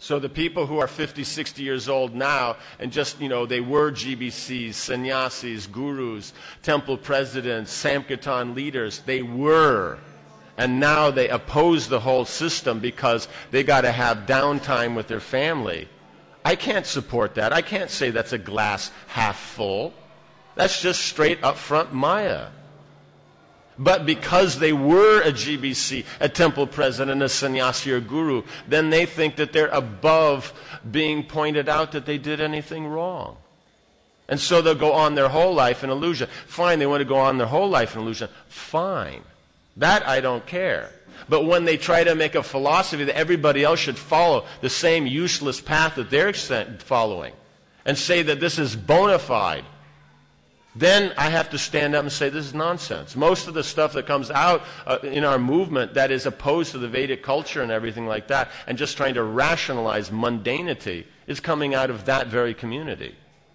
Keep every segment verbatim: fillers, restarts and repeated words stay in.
So the people who are fifty, sixty years old now, and just, you know, they were G B Cs, sannyasis, gurus, temple presidents, Sankirtan leaders, they were. And now they oppose the whole system because they got to have downtime with their family. I can't support that. I can't say that's a glass half full. That's just straight up front Maya. But because they were a G B C, a temple president, a sannyasi or guru, then they think that they're above being pointed out that they did anything wrong. And so they'll go on their whole life in illusion. Fine, they want to go on their whole life in illusion. Fine. That I don't care. But when they try to make a philosophy that everybody else should follow the same useless path that they're following, and say that this is bona fide, then I have to stand up and say this is nonsense. Most of the stuff that comes out uh, in our movement that is opposed to the Vedic culture and everything like that, and just trying to rationalize mundanity, is coming out of that very community.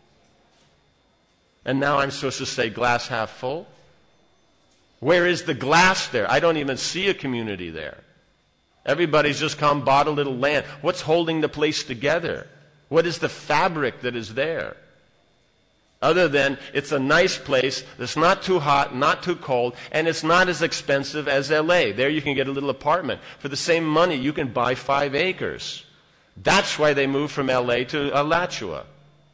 And now I'm supposed to say glass half full? Where is the glass there? I don't even see a community there. Everybody's just come, bought a little land. What's holding the place together? What is the fabric that is there? Other than it's a nice place that's not too hot, not too cold, and it's not as expensive as L A. There you can get a little apartment. For the same money, you can buy five acres. That's why they moved from L A to Alachua.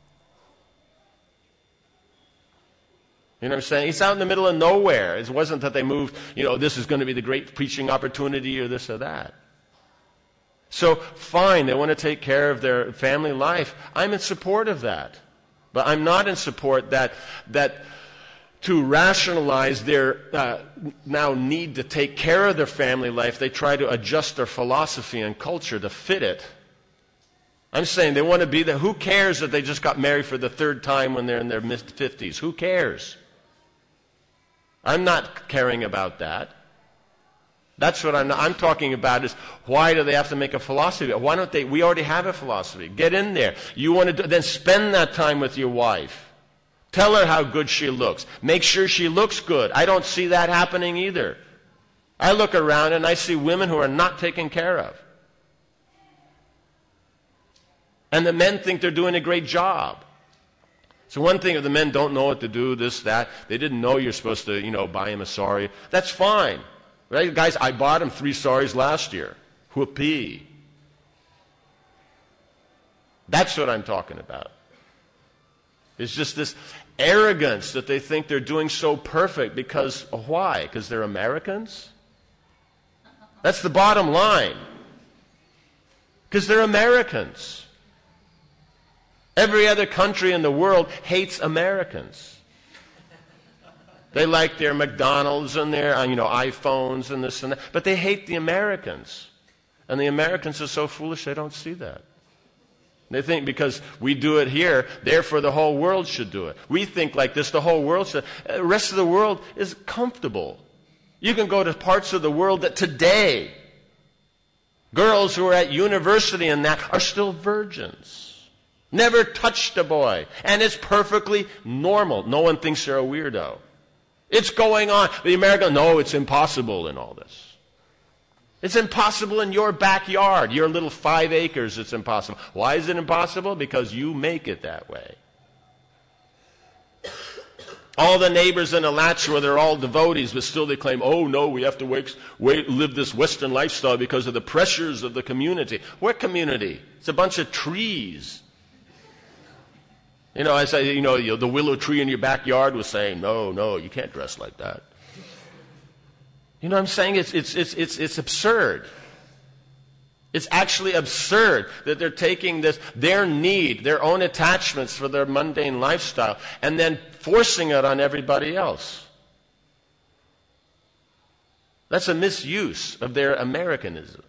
You know what I'm saying? It's out in the middle of nowhere. It wasn't that they moved, you know, this is going to be the great preaching opportunity or this or that. So, fine, they want to take care of their family life. I'm in support of that. But I'm not in support that that to rationalize their uh, now need to take care of their family life, they try to adjust their philosophy and culture to fit it. I'm saying they want to be there. Who cares that they just got married for the third time when they're in their mid-fifties? Who cares? I'm not caring about that. That's what I'm not, I'm talking about is why do they have to make a philosophy? Why don't they? We already have a philosophy. Get in there. You want to do, then spend that time with your wife. Tell her how good she looks. Make sure she looks good. I don't see that happening either. I look around and I see women who are not taken care of. And the men think they're doing a great job. So one thing if the men don't know what to do, this, that, they didn't know you're supposed to, you know, buy him a sari. That's fine. Right? Guys, I bought him three saris last year. Whoopee. That's what I'm talking about. It's just this arrogance that they think they're doing so perfect because, why? Because they're Americans? That's the bottom line. Because they're Americans. Every other country in the world hates Americans. They like their McDonald's and their, you know, iPhones and this and that. But they hate the Americans. And the Americans are so foolish they don't see that. They think because we do it here, therefore the whole world should do it. We think like this, the whole world should. The rest of the world is comfortable. You can go to parts of the world that today, girls who are at university and that are still virgins. Never touched a boy. And it's perfectly normal. No one thinks they're a weirdo. It's going on. The American, no, it's impossible in all this. It's impossible in your backyard, your little five acres, it's impossible. Why is it impossible? Because you make it that way. All the neighbors in Alachua, they're all devotees, but still they claim, oh no, we have to wait, wait, live this Western lifestyle because of the pressures of the community. What community? It's a bunch of trees. You know, I say, you know, the willow tree in your backyard was saying, no, no, you can't dress like that. You know what I'm saying? It's, it's, it's, it's, it's absurd. It's actually absurd that they're taking this, their need, their own attachments for their mundane lifestyle, and then forcing it on everybody else. That's a misuse of their Americanism.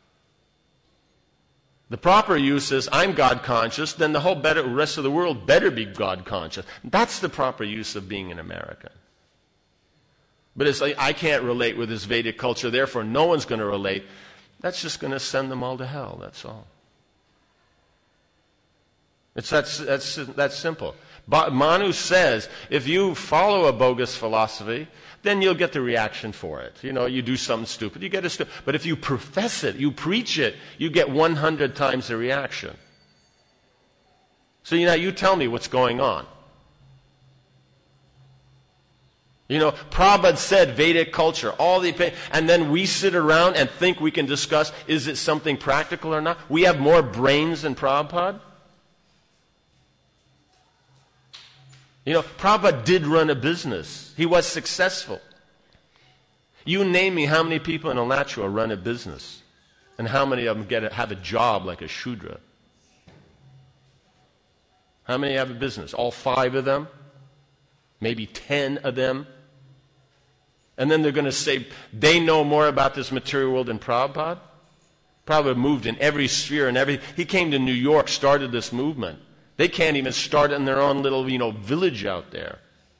The proper use is, I'm God conscious, then the whole better, rest of the world better be God conscious. That's the proper use of being an American. But it's like, I can't relate with this Vedic culture, therefore no one's going to relate. That's just going to send them all to hell, that's all. It's that's that's that's simple. But Manu says, if you follow a bogus philosophy, then you'll get the reaction for it. You know, you do something stupid, you get a stupid. But if you profess it, you preach it, you get one hundred times the reaction. So you know, you tell me what's going on. You know, Prabhupada said Vedic culture, all the, and then we sit around and think we can discuss, is it something practical or not? We have more brains than Prabhupada. You know, Prabhupada did run a business. He was successful. You name me how many people in Alachua run a business, and how many of them get a, have a job like a Shudra. How many have a business? All five of them? Maybe ten of them? And then they're going to say they know more about this material world than Prabhupada? Prabhupada moved in every sphere and every. He came to New York, started this movement. They can't even start in their own little, you know, village out there.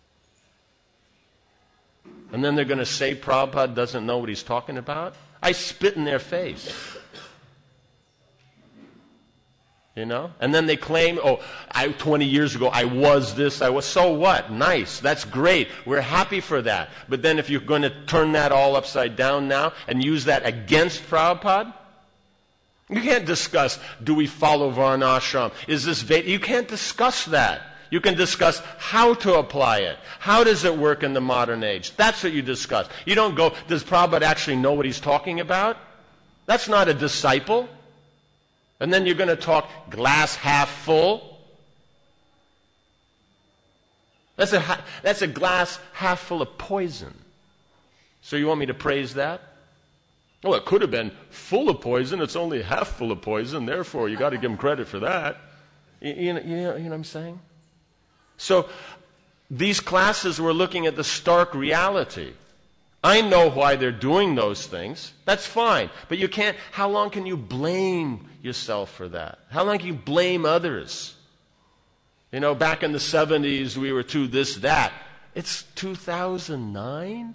And then they're going to say Prabhupada doesn't know what he's talking about? I spit in their face. You know? And then they claim, oh, I, twenty years ago I was this, I was, so what? Nice, that's great. We're happy for that. But then if you're going to turn that all upside down now and use that against Prabhupada, you can't discuss, do we follow Varnashram? Is this Veda? You can't discuss that. You can discuss how to apply it. How does it work in the modern age? That's what you discuss. You don't go, does Prabhupada actually know what he's talking about? That's not a disciple. And then you're going to talk glass half full. That's a, that's a glass half full of poison. So you want me to praise that? Well, it could have been full of poison. It's only half full of poison. Therefore, you got to give him credit for that. You, you, know, you know what I'm saying? So these classes were looking at the stark reality. I know why they're doing those things. That's fine. But you can't, how long can you blame yourself for that? How long can you blame others? You know, back in the seventies, we were to this, that. It's two thousand nine?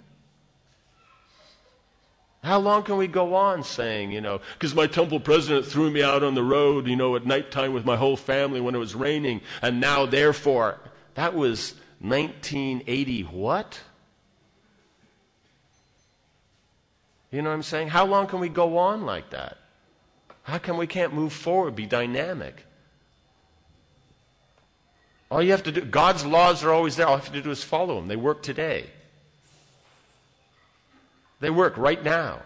How long can we go on saying, you know, because my temple president threw me out on the road, you know, at nighttime with my whole family when it was raining, and now, therefore, that was nineteen eighty what? You know what I'm saying? How long can we go on like that? How come we can't move forward, be dynamic? All you have to do, God's laws are always there. All you have to do is follow them. They work today. They work right now.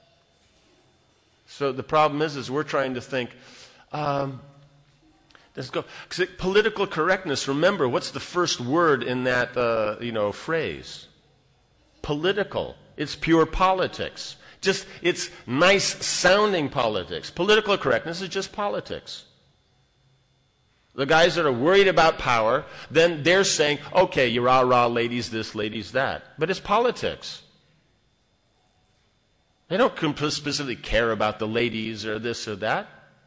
So the problem is, is we're trying to think, um, let's go. Because political correctness, remember, what's the first word in that, uh, you know, phrase? Political. It's pure politics. Just, it's nice sounding politics. Political correctness is just politics. The guys that are worried about power, then they're saying, okay, you rah-rah ladies this, ladies that. But it's politics. They don't specifically care about the ladies or this or that.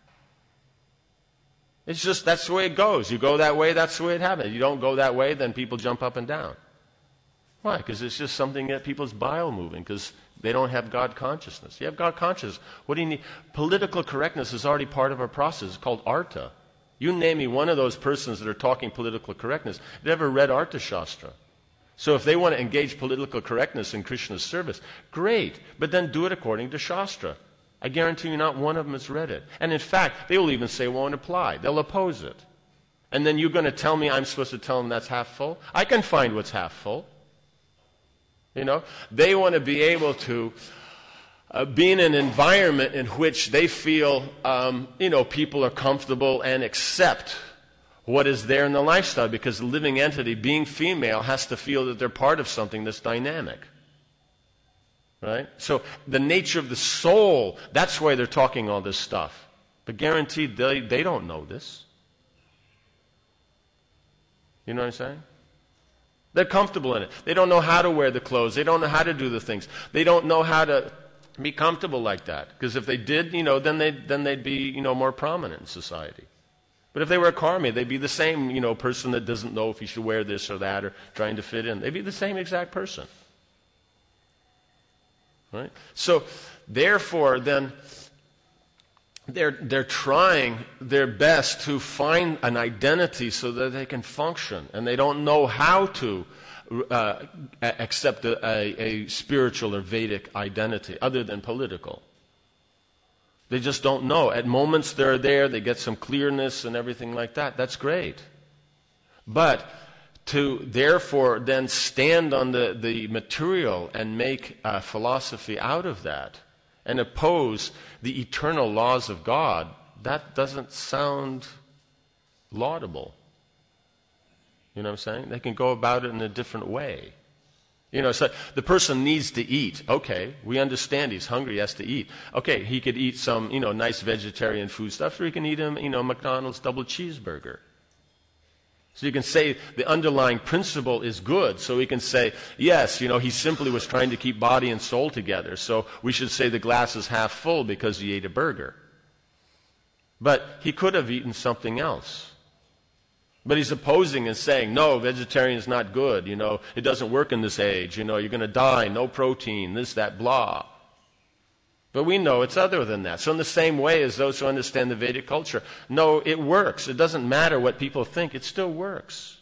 It's just, that's the way it goes. You go that way, that's the way it happens. You don't go that way, then people jump up and down. Why? Because it's just something that people's bile moving, because they don't have God consciousness. You have God consciousness. What do you need? Political correctness is already part of our process. It's called Artha. You name me one of those persons that are talking political correctness that ever read Artha Shastra. So if they want to engage political correctness in Krishna's service, great. But then do it according to Shastra. I guarantee you not one of them has read it. And in fact, they will even say it won't apply. They'll oppose it. And then you're going to tell me I'm supposed to tell them that's half full? I can find what's half full. You know, they want to be able to uh, be in an environment in which they feel, um, you know, people are comfortable and accept what is there in the lifestyle, because the living entity, being female, has to feel that they're part of something that's dynamic. Right? So the nature of the soul, that's why they're talking all this stuff. But guaranteed, they, they don't know this. You know what I'm saying? They're comfortable in it. They don't know how to wear the clothes. They don't know how to do the things. They don't know how to be comfortable like that. Because if they did, you know, then they'd, then they'd be, you know, more prominent in society. But if they were a karmi, they'd be the same, you know, person that doesn't know if he should wear this or that or trying to fit in. They'd be the same exact person. Right? So, therefore, then, they're, they're trying their best to find an identity so that they can function, and they don't know how to uh, accept a, a, a spiritual or Vedic identity other than political. They just don't know. At moments they're there, they get some clearness and everything like that. That's great. But to therefore then stand on the, the material and make a philosophy out of that and oppose the eternal laws of God, that doesn't sound laudable. You know what I'm saying? They can go about it in a different way. You know, so the person needs to eat. Okay, we understand he's hungry, he has to eat. Okay, he could eat some, you know, nice vegetarian food stuff, or he can eat him, you know, McDonald's double cheeseburger. So you can say the underlying principle is good. So we can say, yes, you know, he simply was trying to keep body and soul together. So we should say the glass is half full because he ate a burger. But he could have eaten something else. But he's opposing and saying, no, vegetarian is not good. You know, it doesn't work in this age. You know, you're going to die, no protein, this, that, blah. But we know it's other than that. So in the same way as those who understand the Vedic culture, no, it works. It doesn't matter what people think. It still works.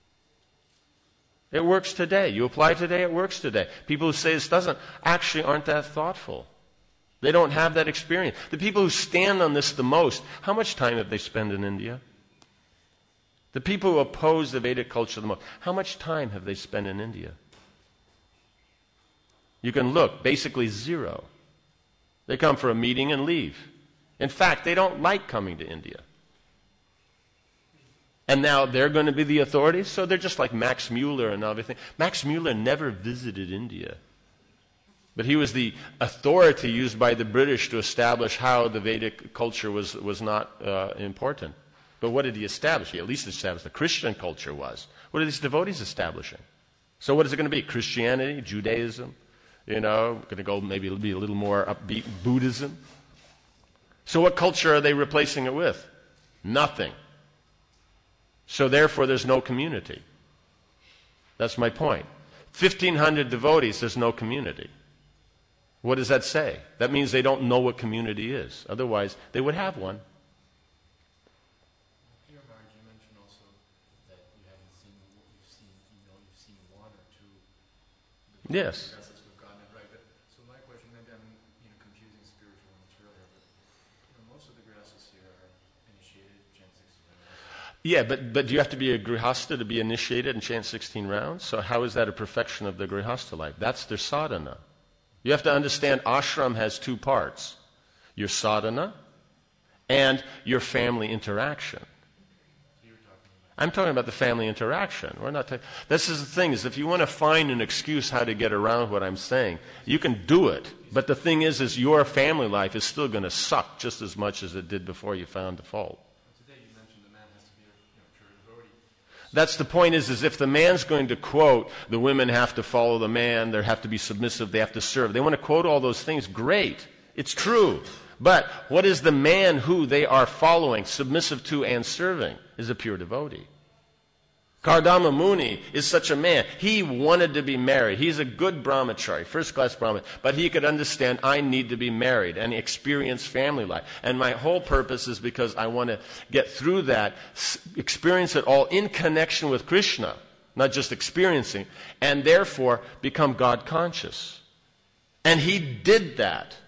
It works today. You apply today, it works today. People who say this doesn't actually aren't that thoughtful. They don't have that experience. The people who stand on this the most, how much time have they spent in India? The people who oppose the Vedic culture the most, how much time have they spent in India? You can look, basically zero. They come for a meeting and leave. In fact, they don't like coming to India. And now they're going to be the authorities, so they're just like Max Mueller and everything. Max Mueller never visited India. But he was the authority used by the British to establish how the Vedic culture was, was not uh, important. But what did he establish? He at least established the Christian culture was. What are these devotees establishing? So what is it going to be? Christianity, Judaism? You know, going to go maybe be a little more upbeat, Buddhism? So what culture are they replacing it with? Nothing. So therefore there's no community. That's my point. fifteen hundred devotees, there's no community. What does that say? That means they don't know what community is. Otherwise, they would have one. Yes. So my question, maybe I'm you know, confusing spiritual and material, but you know, most of the grihastas here are initiated, chant sixteen rounds. Yeah, but, but do you have to be a grihasta to be initiated and chant sixteen rounds? So how is that a perfection of the grihasta life? That's their sadhana. You have to understand ashram has two parts. Your sadhana and your family interaction. I'm talking about the family interaction. We're not. Ta- this is the thing: is if you want to find an excuse how to get around what I'm saying, you can do it. But the thing is, is your family life is still going to suck just as much as it did before you found the fault. Today you mentioned the man has to be a you know, pure devotee. That's the point. Is is if the man's going to quote, the women have to follow the man, they have to be submissive, they have to serve. They want to quote all those things. Great, it's true. But what is the man who they are following, submissive to, and serving? Is a pure devotee. Kardama Muni is such a man. He wanted to be married. He's a good brahmachari, first-class brahman. But he could understand, I need to be married and experience family life. And my whole purpose is because I want to get through that, experience it all in connection with Krishna, not just experiencing, and therefore become God conscious. And he did that.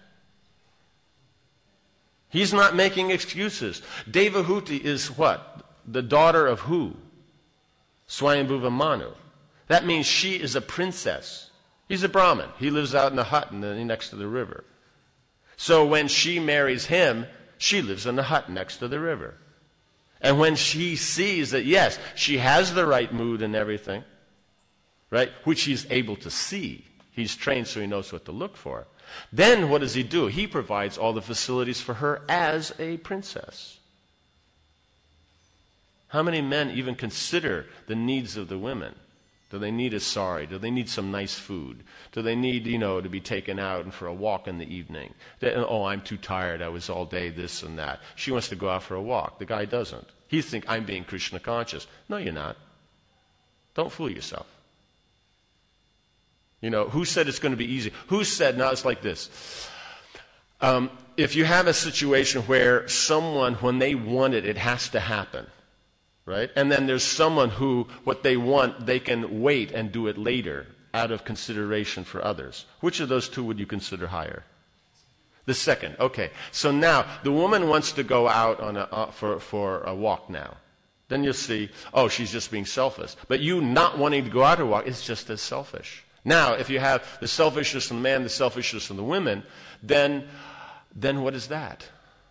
He's not making excuses. Devahuti is what? The daughter of who? Swayambhuva Manu. That means she is a princess. He's a Brahmin. He lives out in a hut in the, next to the river. So when she marries him, she lives in a hut next to the river. And when she sees that, yes, she has the right mood and everything, right, which he's able to see. He's trained so he knows what to look for. Then what does he do? He provides all the facilities for her as a princess. How many men even consider the needs of the women? Do they need a sari? Do they need some nice food? Do they need, you know, to be taken out and for a walk in the evening? They, oh, I'm too tired. I was all day this and that. She wants to go out for a walk. The guy doesn't. He thinks, I'm being Krishna conscious. No, you're not. Don't fool yourself. You know, who said it's going to be easy? Who said, now it's like this. Um, if you have a situation where someone, when they want it, it has to happen, right? And then there's someone who, what they want, they can wait and do it later out of consideration for others. Which of those two would you consider higher? The second. Okay. So now, the woman wants to go out on a, uh, for, for a walk now. Then you'll see, oh, she's just being selfish. But you not wanting to go out to walk is just as selfish. Now, if you have the selfishness from the man, the selfishness from the women, then, then what is that?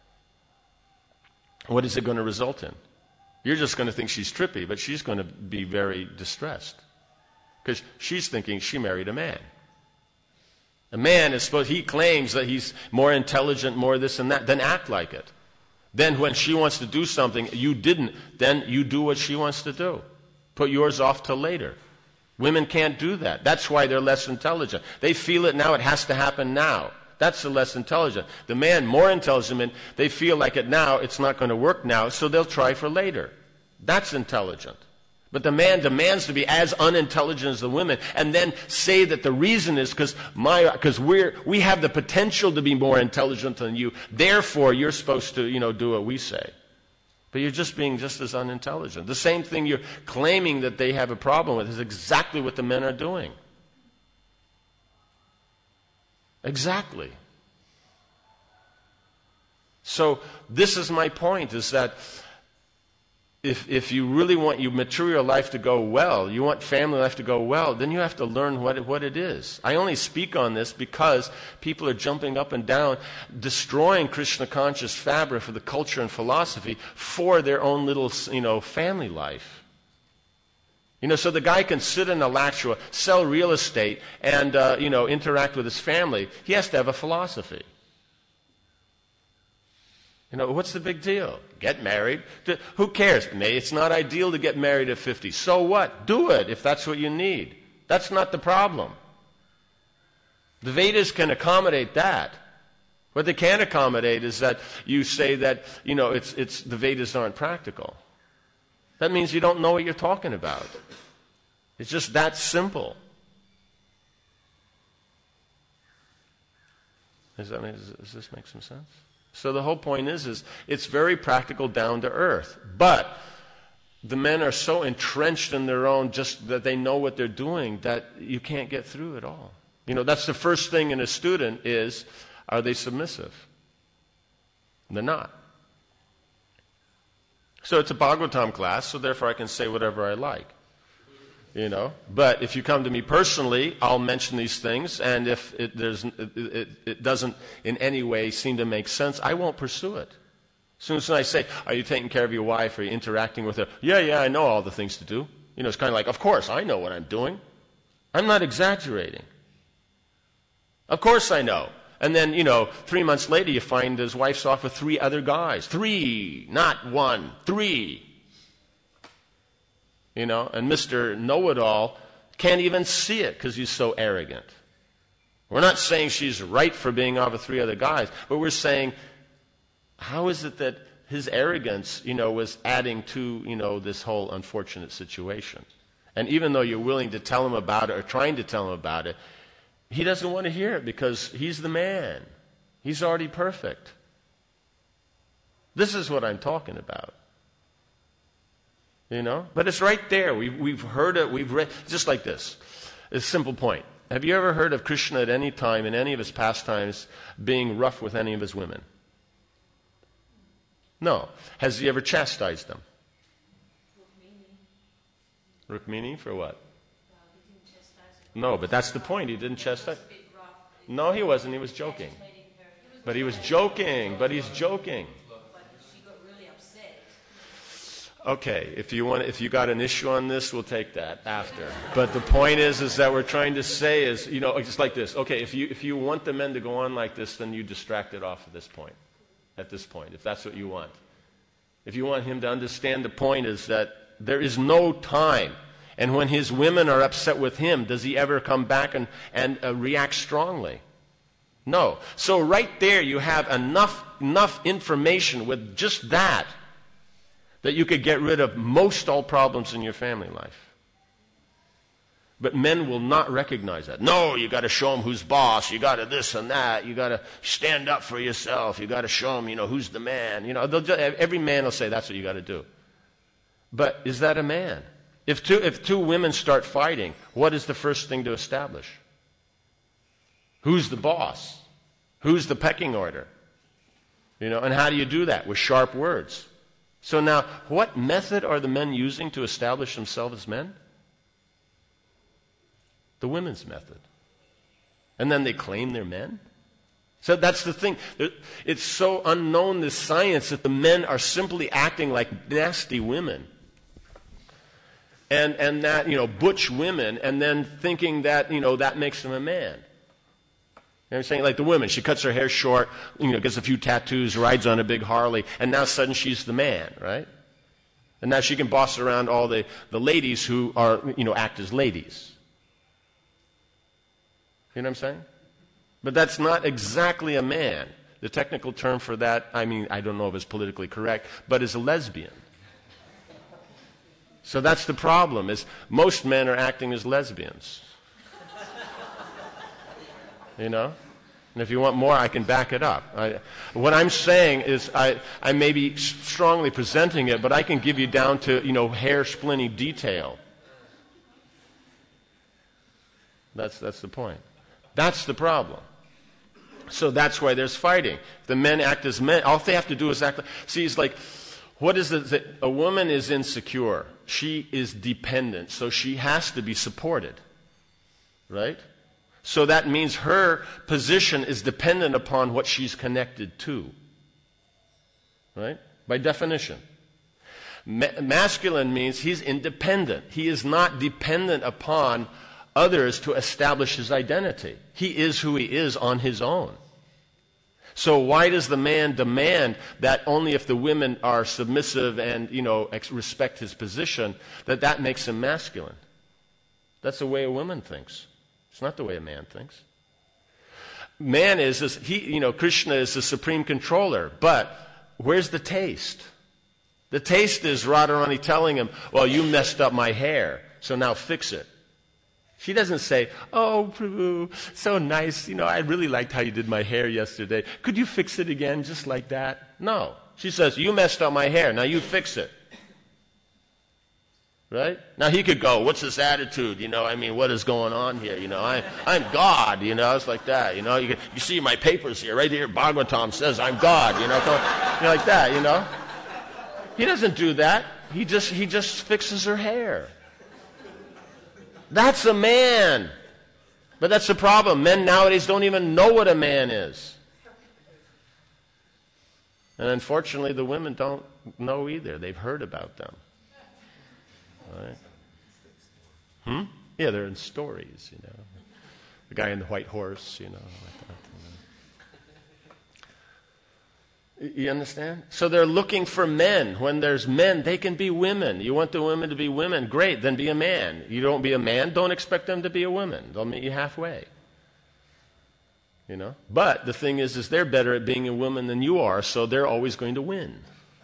What is it going to result in? You're just going to think she's trippy, but she's going to be very distressed. Because she's thinking she married a man. A man is supposed, he claims that he's more intelligent, more this and that, then act like it. Then when she wants to do something, you didn't, then you do what she wants to do. Put yours off till later. Women can't do that. That's why they're less intelligent. They feel it now, it has to happen now. That's the less intelligent. The man, more intelligent, they feel like it now, it's not going to work now, so they'll try for later. That's intelligent. But the man demands to be as unintelligent as the women, and then say that the reason is because my, because we're, we have the potential to be more intelligent than you. Therefore, you're supposed to, you know, do what we say. But you're just being just as unintelligent. The same thing you're claiming that they have a problem with is exactly what the men are doing. Exactly. So this is my point: is that. If, if you really want your material life to go well, you want family life to go well, then you have to learn what it, what it is. I only speak on this because people are jumping up and down, destroying Krishna conscious fabric for the culture and philosophy for their own little, you know, family life. You know, so the guy can sit in Alachua, sell real estate, and, uh, you know, interact with his family. He has to have a philosophy. You know, what's the big deal? Get married. Who cares? It's not ideal to get married at fifty. So what? Do it if that's what you need. That's not the problem. The Vedas can accommodate that. What they can't accommodate is that you say that, you know, it's, it's, the Vedas aren't practical. That means you don't know what you're talking about. It's just that simple. Does that make, does this make some sense? So the whole point is, is it's very practical, down to earth. But the men are so entrenched in their own, just that they know what they're doing, that you can't get through it all. You know, that's the first thing in a student is, are they submissive? They're not. So it's a Bhagavatam class, so therefore I can say whatever I like. You know, but if you come to me personally, I'll mention these things, and if it, there's, it, it, it doesn't in any way seem to make sense, I won't pursue it. As soon as I say, are you taking care of your wife? Are you interacting with her? Yeah, yeah, I know all the things to do. You know, it's kind of like, of course, I know what I'm doing. I'm not exaggerating. Of course I know. And then, you know, three months later, you find his wife's off with three other guys. Three, not one, three. You know, and Mister Know-It-All can't even see it because he's so arrogant. We're not saying she's right for being off with three other guys, but we're saying, how is it that his arrogance, you know, was adding to, you know, this whole unfortunate situation? And even though you're willing to tell him about it or trying to tell him about it, he doesn't want to hear it because he's the man. He's already perfect. This is what I'm talking about. You know? But it's right there. We've, we've heard it. We've read. Just like this. It's a simple point. Have you ever heard of Krishna at any time, in any of his pastimes, being rough with any of his women? No. Has he ever chastised them? Rukmini. Rukmini for what? No, but that's the point. He didn't chastise. No, he wasn't. He was joking. But he was joking. But he's joking. Okay, if you want, if you got an issue on this, we'll take that after. But the point is, is that we're trying to say is, you know, just like this. Okay, if you if you want the men to go on like this, then you distract it off at this point. At this point, if that's what you want. If you want him to understand, the point is that there is no time. And when his women are upset with him, does he ever come back and, and uh, react strongly? No. So right there you have enough, enough information with just that, that you could get rid of most all problems in your family life. But men will not recognize that. No, you got to show them who's boss. You got to this and that. You got to stand up for yourself. You got to show them, you know, who's the man. You know, they'll just, every man will say that's what you got to do. But is that a man? If two, if two women start fighting, what is the first thing to establish? Who's the boss? Who's the pecking order? You know, and how do you do that? With sharp words. So now, what method are the men using to establish themselves as men? The women's method. And then they claim they're men? So that's the thing. It's so unknown, this science, that the men are simply acting like nasty women. And and that, you know, butch women, and then thinking that, you know, that makes them a man. You know what I'm saying? Like the woman, she cuts her hair short, you know, gets a few tattoos, rides on a big Harley, and now suddenly she's the man, right? And now she can boss around all the, the ladies who are, you know, act as ladies. You know what I'm saying? But that's not exactly a man. The technical term for that, I mean, I don't know if it's politically correct, but is a lesbian. So that's the problem, is most men are acting as lesbians. You know? And if you want more, I can back it up. I, what I'm saying is I, I may be strongly presenting it, but I can give you down to, you know, hair-splitting detail. That's, that's the point. That's the problem. So that's why there's fighting. If the men act as men, all they have to do is act like... See, it's like, what is it? A woman is insecure. She is dependent, so she has to be supported. Right? So that means her position is dependent upon what she's connected to. Right? By definition. Ma- masculine means he's independent. He is not dependent upon others to establish his identity. He is who he is on his own. So why does the man demand that only if the women are submissive and, you know, ex- respect his position, that that makes him masculine? That's the way a woman thinks. It's not the way a man thinks. Man is, this, he, you know, Krishna is the supreme controller, but where's the taste? The taste is Radharani telling him, well, you messed up my hair, so now fix it. She doesn't say, oh, Prabhu, so nice. You know, I really liked how you did my hair yesterday. Could you fix it again just like that? No. She says, you messed up my hair. Now you fix it. Right? Now he could go, what's this attitude? You know, I mean, what is going on here? You know, I, I'm God. You know, it's like that. You know, you, you see my papers here. Right here, Bhagavatam says I'm God. You know, so, you know, like that, you know. He doesn't do that. He just, he just fixes her hair. That's a man. But that's the problem. Men nowadays don't even know what a man is. And unfortunately, the women don't know either. They've heard about them. Right? Hmm? Yeah, they're in stories, you know. The guy in the white horse, you know. Like that, you know. You understand? So they're looking for men. When there's men, they can be women. You want the women to be women? Great, then be a man. You don't be a man, don't expect them to be a woman. They'll meet you halfway. You know? But the thing is, is they're better at being a woman than you are, so they're always going to win.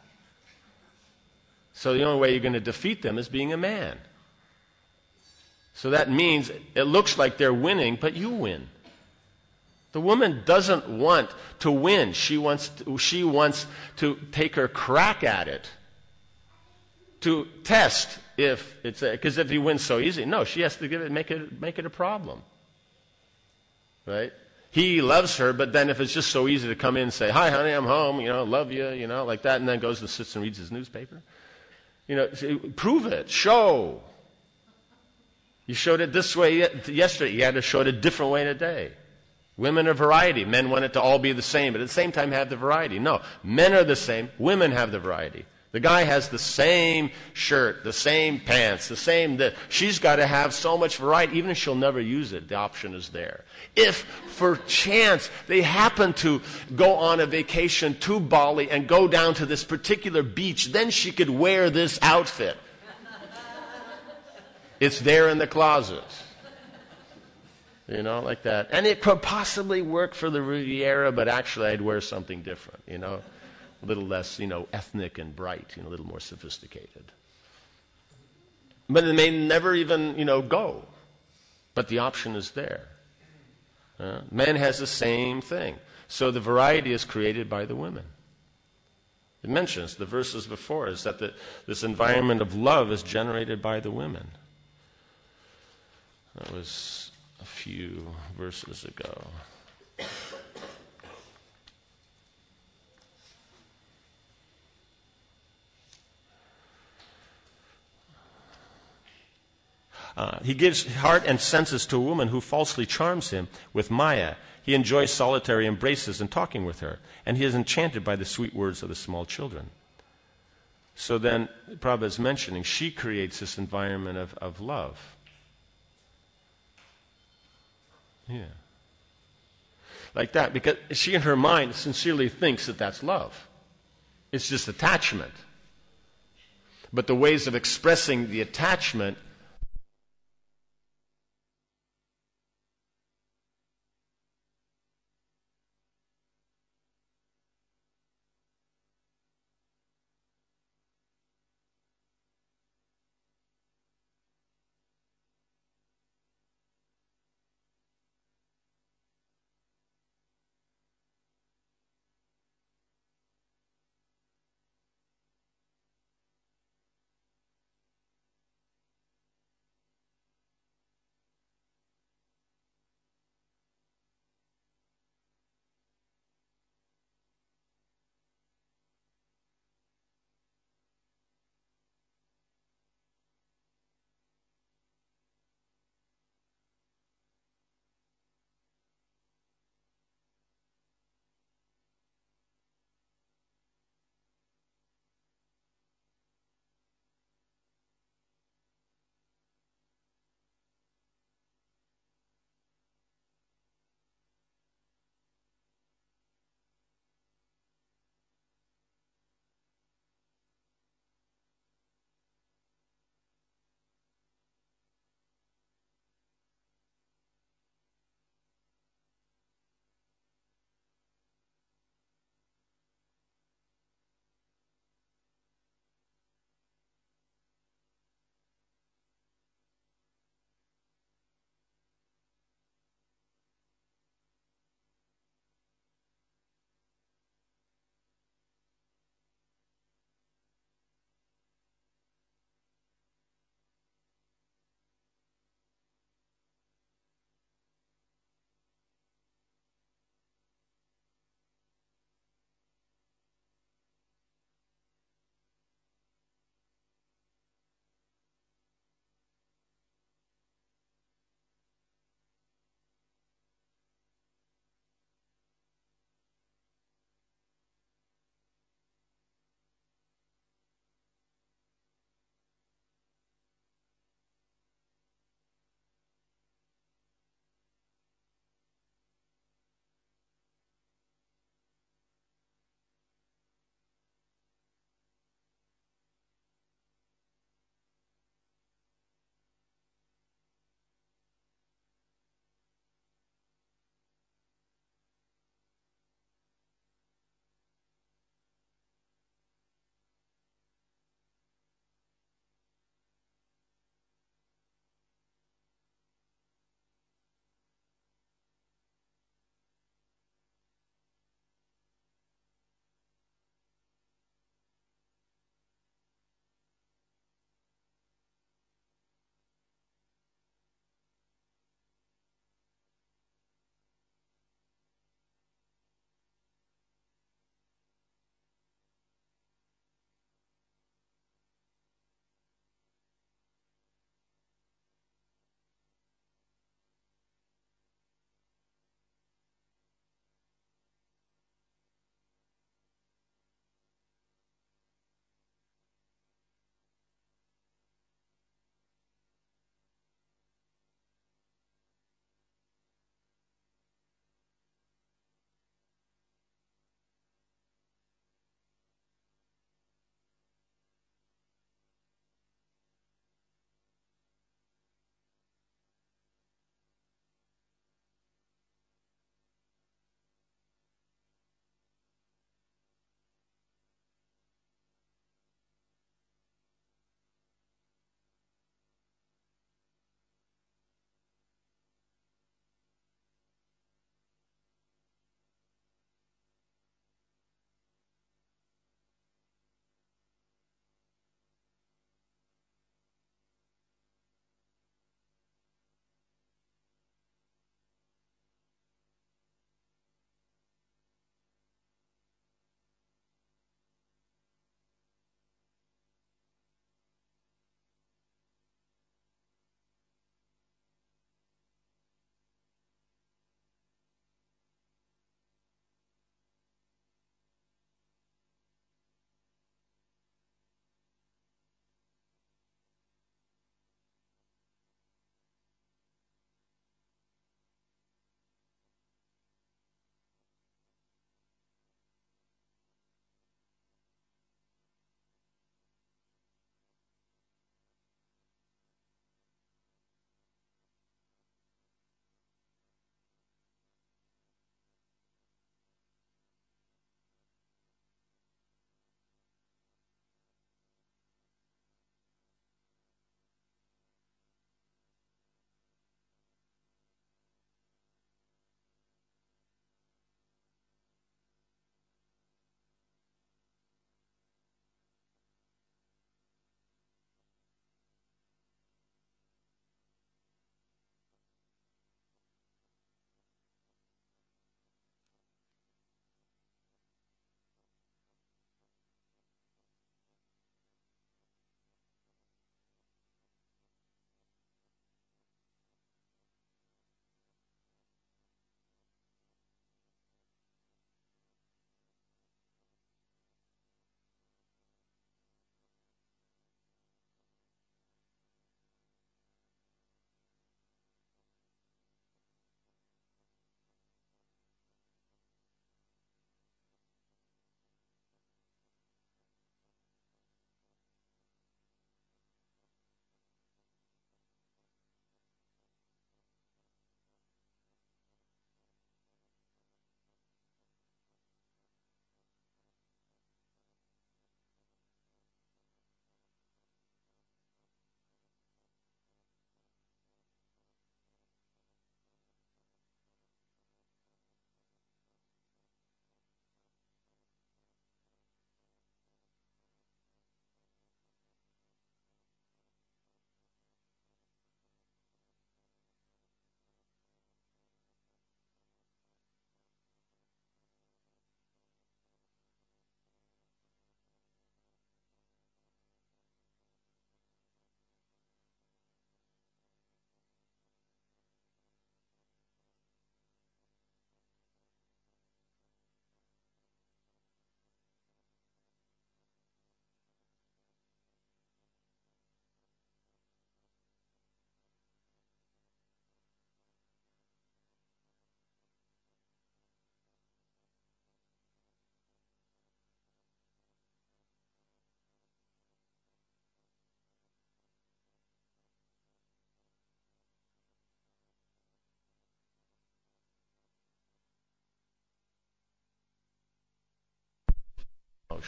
So the only way you're going to defeat them is being a man. So that means it looks like they're winning, but you win. The woman doesn't want to win. She wants to, she wants to take her crack at it. To test if it's because if you win so easy, no, she has to give it, make it, make it a problem. Right? He loves her, but then if it's just so easy to come in and say, "Hi, honey, I'm home. You know, love you." You know, like that, and then goes and sits and reads his newspaper. You know, prove it. Show. You showed it this way yesterday. You had to show it a different way today. Women are variety. Men want it to all be the same, but at the same time have the variety. No, men are the same. Women have the variety. The guy has the same shirt, the same pants, the same this. She's got to have so much variety, even if she'll never use it, the option is there. If, for chance, they happen to go on a vacation to Bali and go down to this particular beach, then she could wear this outfit. It's there in the closet. You know, like that. And it could possibly work for the Riviera, but actually I'd wear something different, you know. A little less, you know, ethnic and bright, you know, a little more sophisticated. But it may never even, you know, go. But the option is there. Uh, men has the same thing. So the variety is created by the women. It mentions, the verses before, is that the, this environment of love is generated by the women. That was a few verses ago. Uh, he gives heart and senses to a woman who falsely charms him with Maya. He enjoys solitary embraces and talking with her, and he is enchanted by the sweet words of the small children. So then, Prabhupada is mentioning, she creates this environment of, of love. Yeah. Like that, because she in her mind sincerely thinks that that's love. It's just attachment. But the ways of expressing the attachment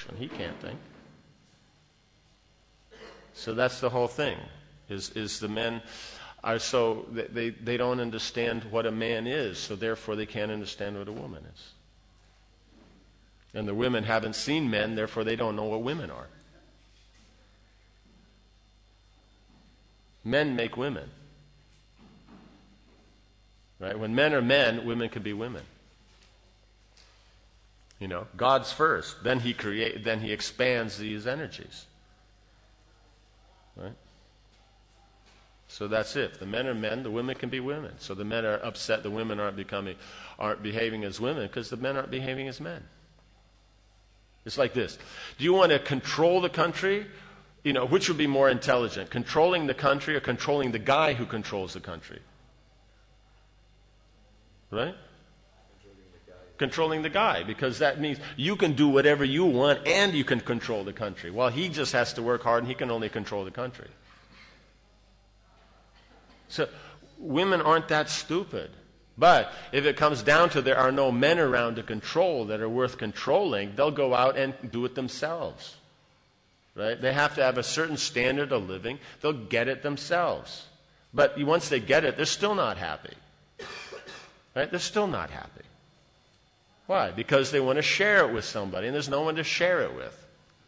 emotion. He can't think. So that's the whole thing, is, is the men are so, they, they don't understand what a man is, so therefore they can't understand what a woman is. And the women haven't seen men, therefore they don't know what women are. Men make women. Right? When men are men, women can be women. You know, God's first. Then he create, then he expands these energies. Right? So that's it. If the men are men, the women can be women. So the men are upset the women aren't becoming, aren't behaving as women because the men aren't behaving as men. It's like this. Do you want to control the country? You know, which would be more intelligent? Controlling the country or controlling the guy who controls the country? Right? Controlling the guy, because that means you can do whatever you want and you can control the country. While he just has to work hard and he can only control the country. So women aren't that stupid. But if it comes down to there are no men around to control that are worth controlling, they'll go out and do it themselves. Right? They have to have a certain standard of living. They'll get it themselves. But once they get it, they're still not happy. Right? They're still not happy. Why? Because they want to share it with somebody, and there's no one to share it with.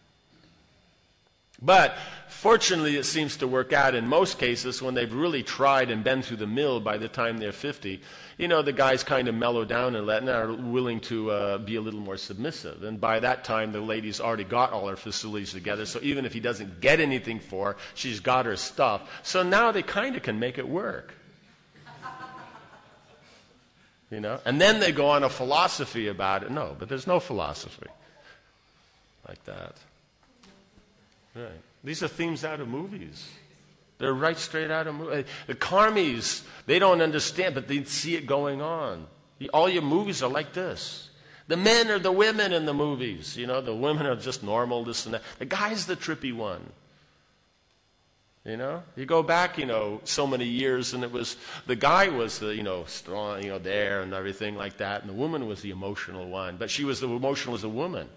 But fortunately, it seems to work out in most cases when they've really tried and been through the mill by the time they're fifty. You know, the guys kind of mellow down and let, and are willing to uh, be a little more submissive. And by that time, the lady's already got all her facilities together. So even if he doesn't get anything for her, she's got her stuff. So now they kind of can make it work. You know? And then they go on a philosophy about it. No, but there's no philosophy like that. Right. These are themes out of movies. They're right straight out of movies. The Karmis, they don't understand, but they see it going on. All your movies are like this. The men are the women in the movies. You know, the women are just normal, this and that. The guy's the trippy one. You know, you go back, you know, so many years, and it was the guy was the, you know, strong, you know, there and everything like that, and the woman was the emotional one, but she was the emotional as a woman.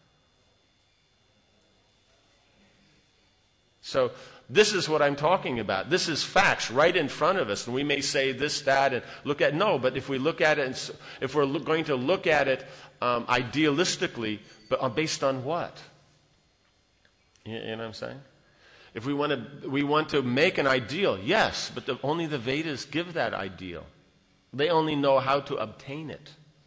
So this is what I'm talking about. This is facts right in front of us, and we may say this, that, and look at no. But if we look at it, and if we're look, going to look at it um, idealistically, but based on what? You, you know what I'm saying? If we want to, we want to make an ideal, yes, but the, only the Vedas give that ideal. They only know how to obtain it.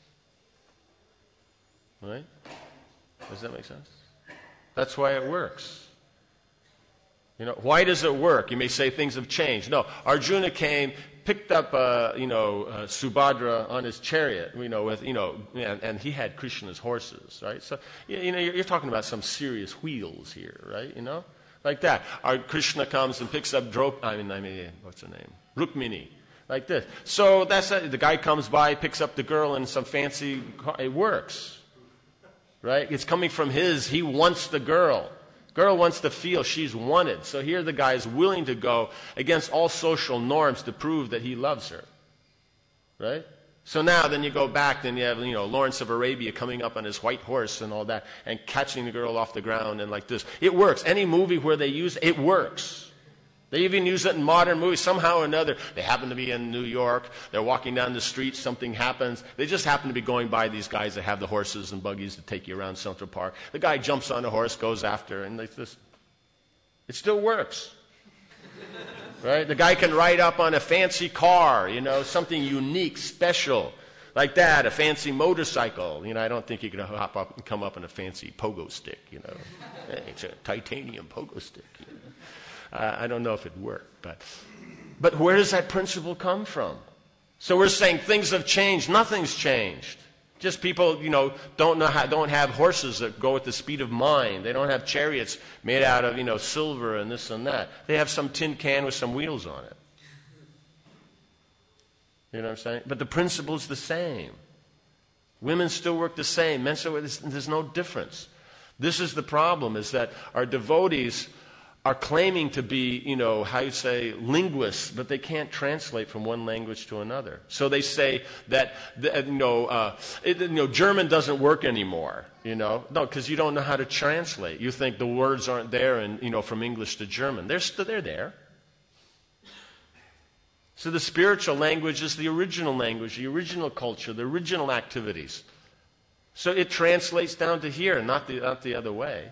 Right? Does that make sense? That's why it works. You know, why does it work? You may say things have changed. No, Arjuna came, picked up, uh, you know, uh, Subhadra on his chariot, you know, with, you know, and, and he had Krishna's horses, right? So, you know, you're, you're talking about some serious wheels here, right? You know, like that. Our Krishna comes and picks up Drop. I mean, I mean, what's her name? Rukmini, like this. So that's a, the guy comes by, picks up the girl in some fancy car. It works, right? It's coming from his. He wants the girl. Girl wants to feel she's wanted. So here the guy is willing to go against all social norms to prove that he loves her. Right? So now then you go back, then you have, you know, Lawrence of Arabia coming up on his white horse and all that and catching the girl off the ground and like this. It works. Any movie where they use it, it works. They even use it in modern movies somehow or another. They happen to be in New York. They're walking down the street. Something happens. They just happen to be going by these guys that have the horses and buggies to take you around Central Park. The guy jumps on a horse, goes after, and they just, it still works. Right? The guy can ride up on a fancy car, you know, something unique, special, like that, a fancy motorcycle. You know, I don't think you can hop up and come up on a fancy pogo stick, you know. It's a titanium pogo stick, you know. Uh, I don't know if it worked, but but where does that principle come from? So we're saying things have changed. Nothing's changed. Just people, you know, don't know how, don't have horses that go at the speed of mind. They don't have chariots made out of, you know, silver and this and that. They have some tin can with some wheels on it. You know what I'm saying? But the principle's the same. Women still work the same. Men still work the same. There's no difference. This is the problem: is that our devotees are claiming to be, you know, how you say, linguists, but they can't translate from one language to another. So they say that, that you know, uh, it, you know, German doesn't work anymore. You know, no, because you don't know how to translate. You think the words aren't there, and you know, from English to German, they're still they're there. So the spiritual language is the original language, the original culture, the original activities. So it translates down to here, not the not the other way.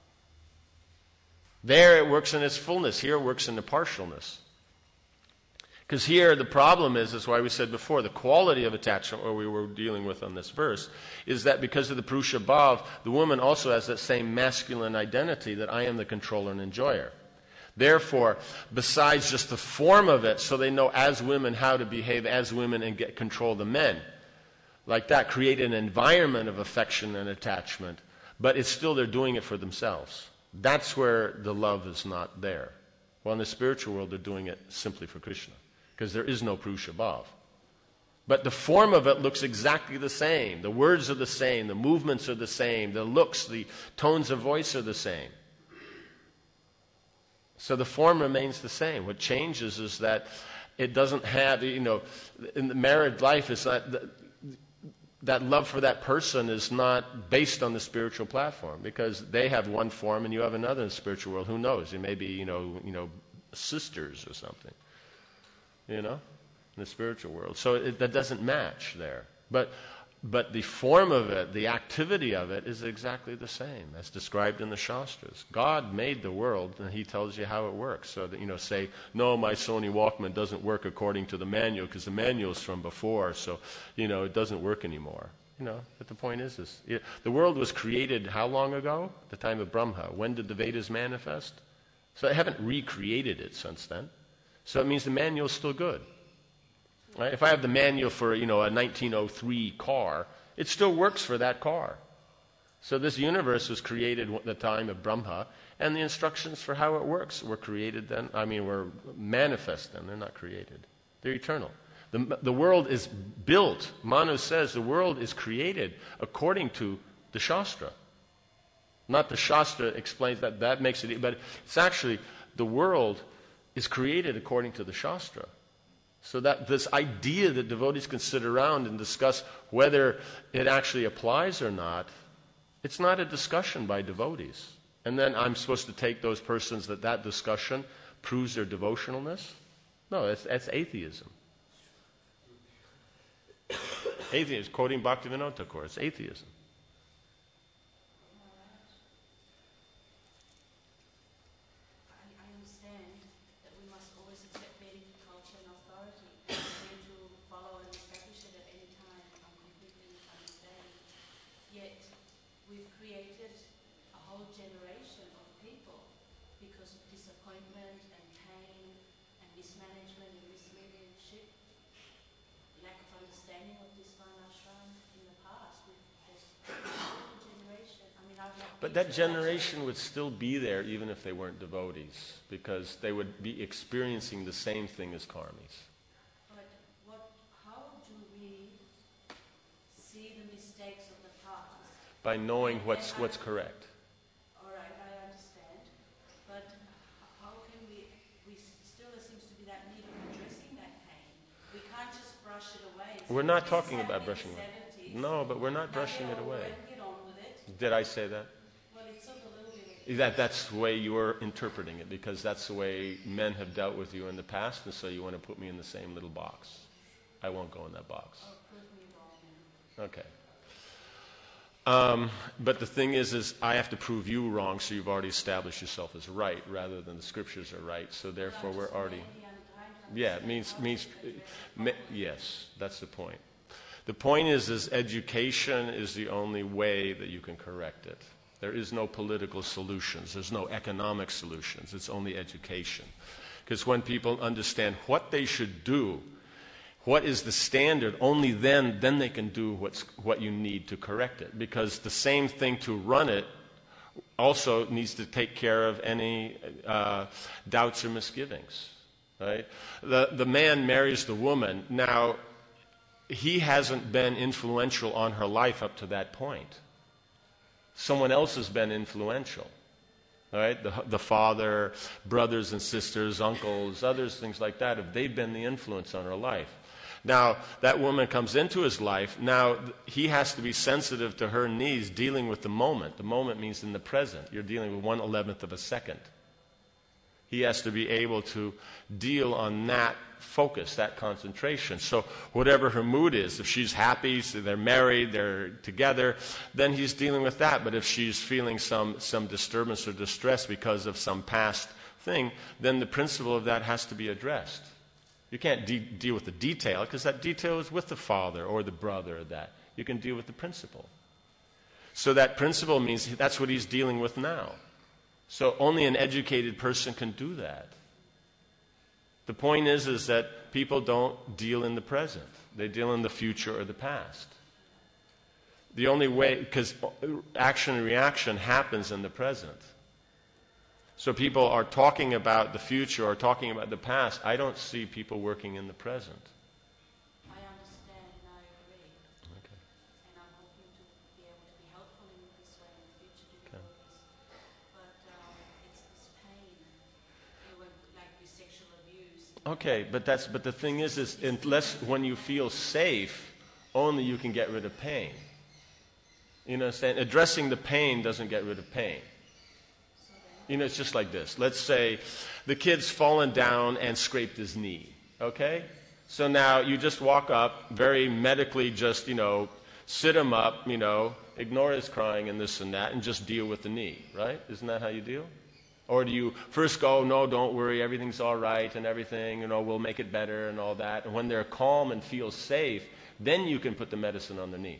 There it works in its fullness. Here it works in the partialness. Because here the problem is, is why we said before, the quality of attachment, what we were dealing with on this verse, is that because of the Purusha Bhav, the woman also has that same masculine identity that I am the controller and enjoyer. Therefore, besides just the form of it, so they know as women how to behave as women and get control the men, like that, create an environment of affection and attachment, but it's still they're doing it for themselves. That's where the love is not there. Well, in the spiritual world, they're doing it simply for Krishna, because there is no Purusha Bhav. But the form of it looks exactly the same. The words are the same. The movements are the same. The looks, the tones of voice are the same. So the form remains the same. What changes is that it doesn't have, you know, in the married life, is that that love for that person is not based on the spiritual platform, because they have one form and you have another in the spiritual world. Who knows? It may be, you know, you know, sisters or something, you know, in the spiritual world. So it, that doesn't match there. But but the form of it, the activity of it, is exactly the same as described in the Shastras. God made the world, and He tells you how it works. So that, you know, say, no, my Sony Walkman doesn't work according to the manual, because the manual's from before, so, you know, it doesn't work anymore. You know, but the point is, is it, the world was created how long ago? The time of Brahma. When did the Vedas manifest? So they haven't recreated it since then. So it means the manual's still good. Right? If I have the manual for, you know, a nineteen oh three car, it still works for that car. So this universe was created at the time of Brahma, and the instructions for how it works were created then. I mean, were manifest then. They're not created. They're eternal. The, the world is built. Manu says the world is created according to the Shastra. Not the Shastra explains that. That makes it, but it's actually the world is created according to the Shastra. So that this idea that devotees can sit around and discuss whether it actually applies or not, it's not a discussion by devotees. And then I'm supposed to take those persons that that discussion proves their devotionalness? No, that's, that's atheism. Atheism, quoting Bhaktivinoda Thakur, it's atheism. But that generation would still be there even if they weren't devotees, because they would be experiencing the same thing as karmis. But what, how do we see the mistakes of the past? By knowing what's what's correct. All right, I understand. But how can we, we still there seems to be that need of addressing that pain. We can't just brush it away. We're not talking about brushing it away. No, but we're not brushing it away. Get on with it. Did I say that? That, that's the way you're interpreting it, because that's the way men have dealt with you in the past, and so you want to put me in the same little box. I won't go in that box. Okay. Um, but the thing is, is I have to prove you wrong, so you've already established yourself as right, rather than the scriptures are right. So therefore, we're already. Yeah, it means means. Yes, that's the point. The point is, is education is the only way that you can correct it. There is no political solutions. There's no economic solutions. It's only education. Because when people understand what they should do, what is the standard, only then, then they can do what's, what you need to correct it. Because the same thing to run it also needs to take care of any uh, doubts or misgivings. Right? The, the man marries the woman. Now, he hasn't been influential on her life up to that point. Someone else has been influential. All right, the, the father, brothers and sisters, uncles, others, things like that, if they've been the influence on her life. Now, that woman comes into his life. Now, he has to be sensitive to her needs, dealing with the moment. The moment means in the present. You're dealing with one eleventh of a second. He has to be able to deal on that focus, that concentration. So whatever her mood is, if she's happy, so they're married, they're together, then he's dealing with that. But if she's feeling some, some disturbance or distress because of some past thing, then the principle of that has to be addressed. You can't de- deal with the detail, because that detail is with the father or the brother or that. You can deal with the principle. So that principle means that's what he's dealing with now. So only an educated person can do that. The point is, is that people don't deal in the present. They deal in the future or the past. The only way, because action and reaction happens in the present. So people are talking about the future or talking about the past. I don't see people working in the present. I understand and I agree. Okay. And I'm hoping to be able to be helpful in this way in the future to Okay. do this. But um, it's this pain, you know, when, like with sexual abuse. Okay, but that's but the thing is, is unless when you feel safe, only you can get rid of pain. You know, saying addressing the pain doesn't get rid of pain. You know, it's just like this. Let's say the kid's fallen down and scraped his knee, okay? So now you just walk up, very medically just, you know, sit him up, you know, ignore his crying and this and that, and just deal with the knee, right? Isn't that how you deal? Or do you first go, no, don't worry, everything's all right and everything, you know, we'll make it better and all that. And when they're calm and feel safe, then you can put the medicine on the knee.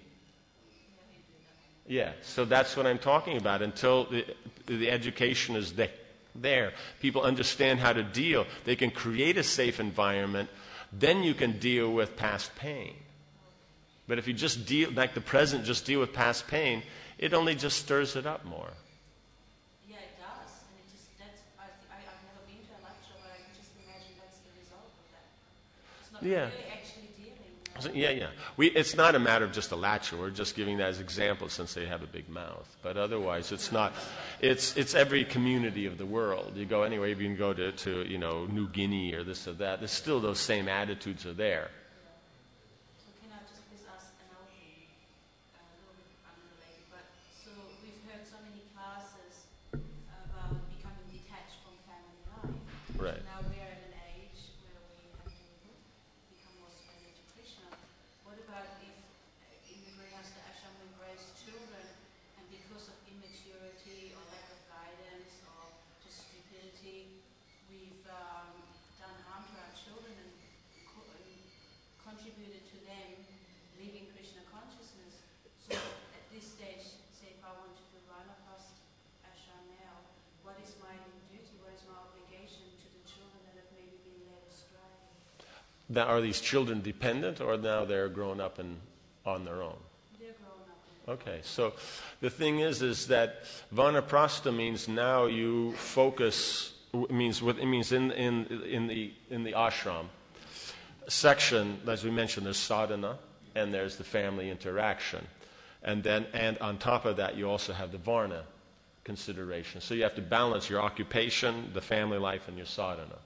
Yeah, so that's what I'm talking about. Until the, the education is the, there, people understand how to deal. They can create a safe environment. Then you can deal with past pain. But if you just deal, like the present, just deal with past pain, it only just stirs it up more. Yeah, it does. And it just, that's, I, I, I've never been to a lecture, but I can just imagine that's the result of that. It's not Yeah. really actually dealing. So, yeah, yeah. We, it's not a matter of just a latcher. We're just giving that as example since they have a big mouth. But otherwise, it's not. It's it's every community of the world. You go anywhere, you can go to, to you know New Guinea or this or that. There's still those same attitudes are there. So can I just please ask another thing, uh, a little bit unrelated, but so we've heard so many classes about becoming detached from family life. Right. Now we are at an age where we have to become more surrendered to Krishna. What about if, uh, in the Grihastha ashram, we raise children, and because of immaturity or lack of guidance or just stupidity, we've um, done harm to our children and, co- and contributed to them leaving Krishna consciousness. So at this stage, say if I want to do Vanaprastha ashram now, what is my duty, what is my obligation to the children that have maybe been led astray? Now, are these children dependent, or now they're grown up and on their own? They're grown up. Okay, so the thing is, is that vanaprastha means now you focus. Means what it means in in in the in the ashram section, as we mentioned, there's sadhana and there's the family interaction, and then and on top of that, you also have the varna consideration. So you have to balance your occupation, the family life, and your sadhana.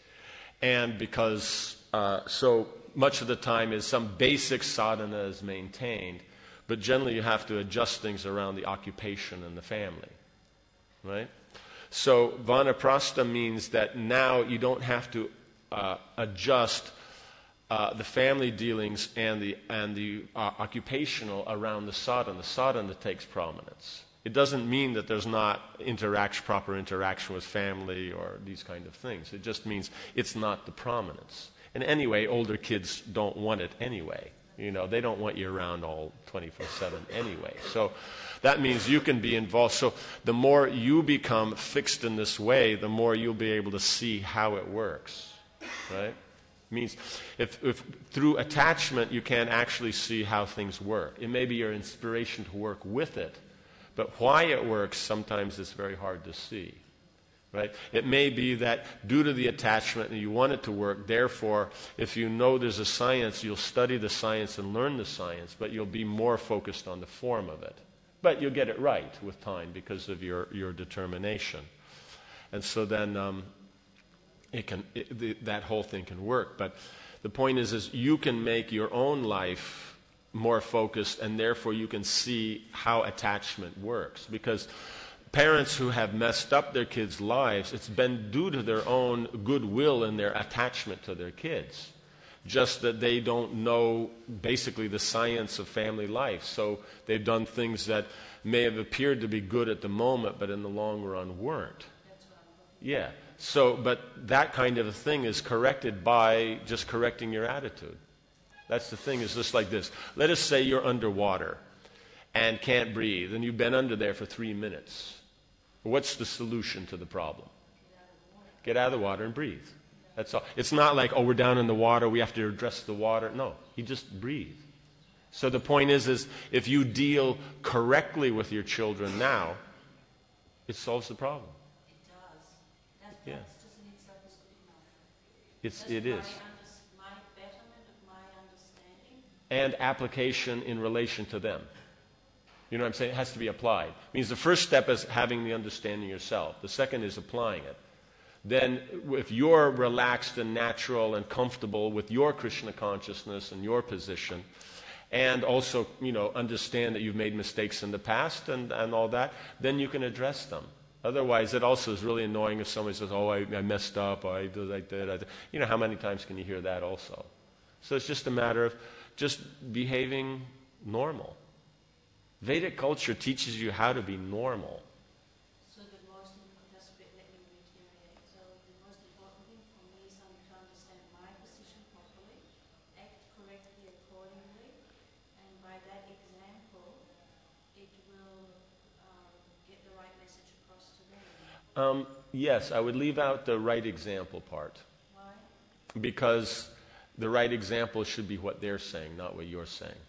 And because uh, so much of the time is some basic sadhana is maintained, but generally you have to adjust things around the occupation and the family, right? So vanaprastha means that now you don't have to uh, adjust uh, the family dealings and the and the uh, occupational around the sadhana. The sadhana takes prominence. It doesn't mean that there's not interaction, proper interaction with family or these kind of things. It just means it's not the prominence. And anyway, older kids don't want it anyway. You know, they don't want you around all twenty-four seven anyway. So that means you can be involved. So the more you become fixed in this way, the more you'll be able to see how it works, right? Means if, if through attachment you can't actually see how things work. It may be your inspiration to work with it, but why it works sometimes is very hard to see. Right? It may be that due to the attachment and you want it to work, therefore, if you know there's a science, you'll study the science and learn the science, but you'll be more focused on the form of it. But you'll get it right with time because of your, your determination. And so then um, it can it, the, that whole thing can work. But the point is, is you can make your own life more focused, and therefore you can see how attachment works. Because parents who have messed up their kids' lives, it's been due to their own goodwill and their attachment to their kids. Just that they don't know basically the science of family life. So they've done things that may have appeared to be good at the moment, but in the long run weren't. Yeah. So, but that kind of a thing is corrected by just correcting your attitude. That's the thing, is just like this. Let us say you're underwater and can't breathe, and you've been under there for three minutes. What's the solution to the problem? Get out of the water and breathe. That's all. It's not like, oh, we're down in the water, we have to address the water. No, you just breathe. So the point is, is if you deal correctly with your children now, it solves the problem. It does. That, Yeah. that just in itself is good enough. It's, That's it my is. unders- my betterment of my understanding. And application in relation to them. You know what I'm saying? It has to be applied. It means the first step is having the understanding yourself. The second is applying it. Then if you're relaxed and natural and comfortable with your Krishna consciousness and your position, and also, you know, understand that you've made mistakes in the past and, and all that, then you can address them. Otherwise, it also is really annoying if somebody says, oh, I, I messed up, or I did, I did, I did. You know, how many times can you hear that also? So it's just a matter of just behaving normal. Vedic culture teaches you how to be normal. So the most important, just let me reiterate. So the most important thing for me is um, to understand my position properly, act correctly accordingly, and by that example, it will um, get the right message across to them. Um, yes, I would leave out the right example part. Why? Because the right example should be what they're saying, not what you're saying.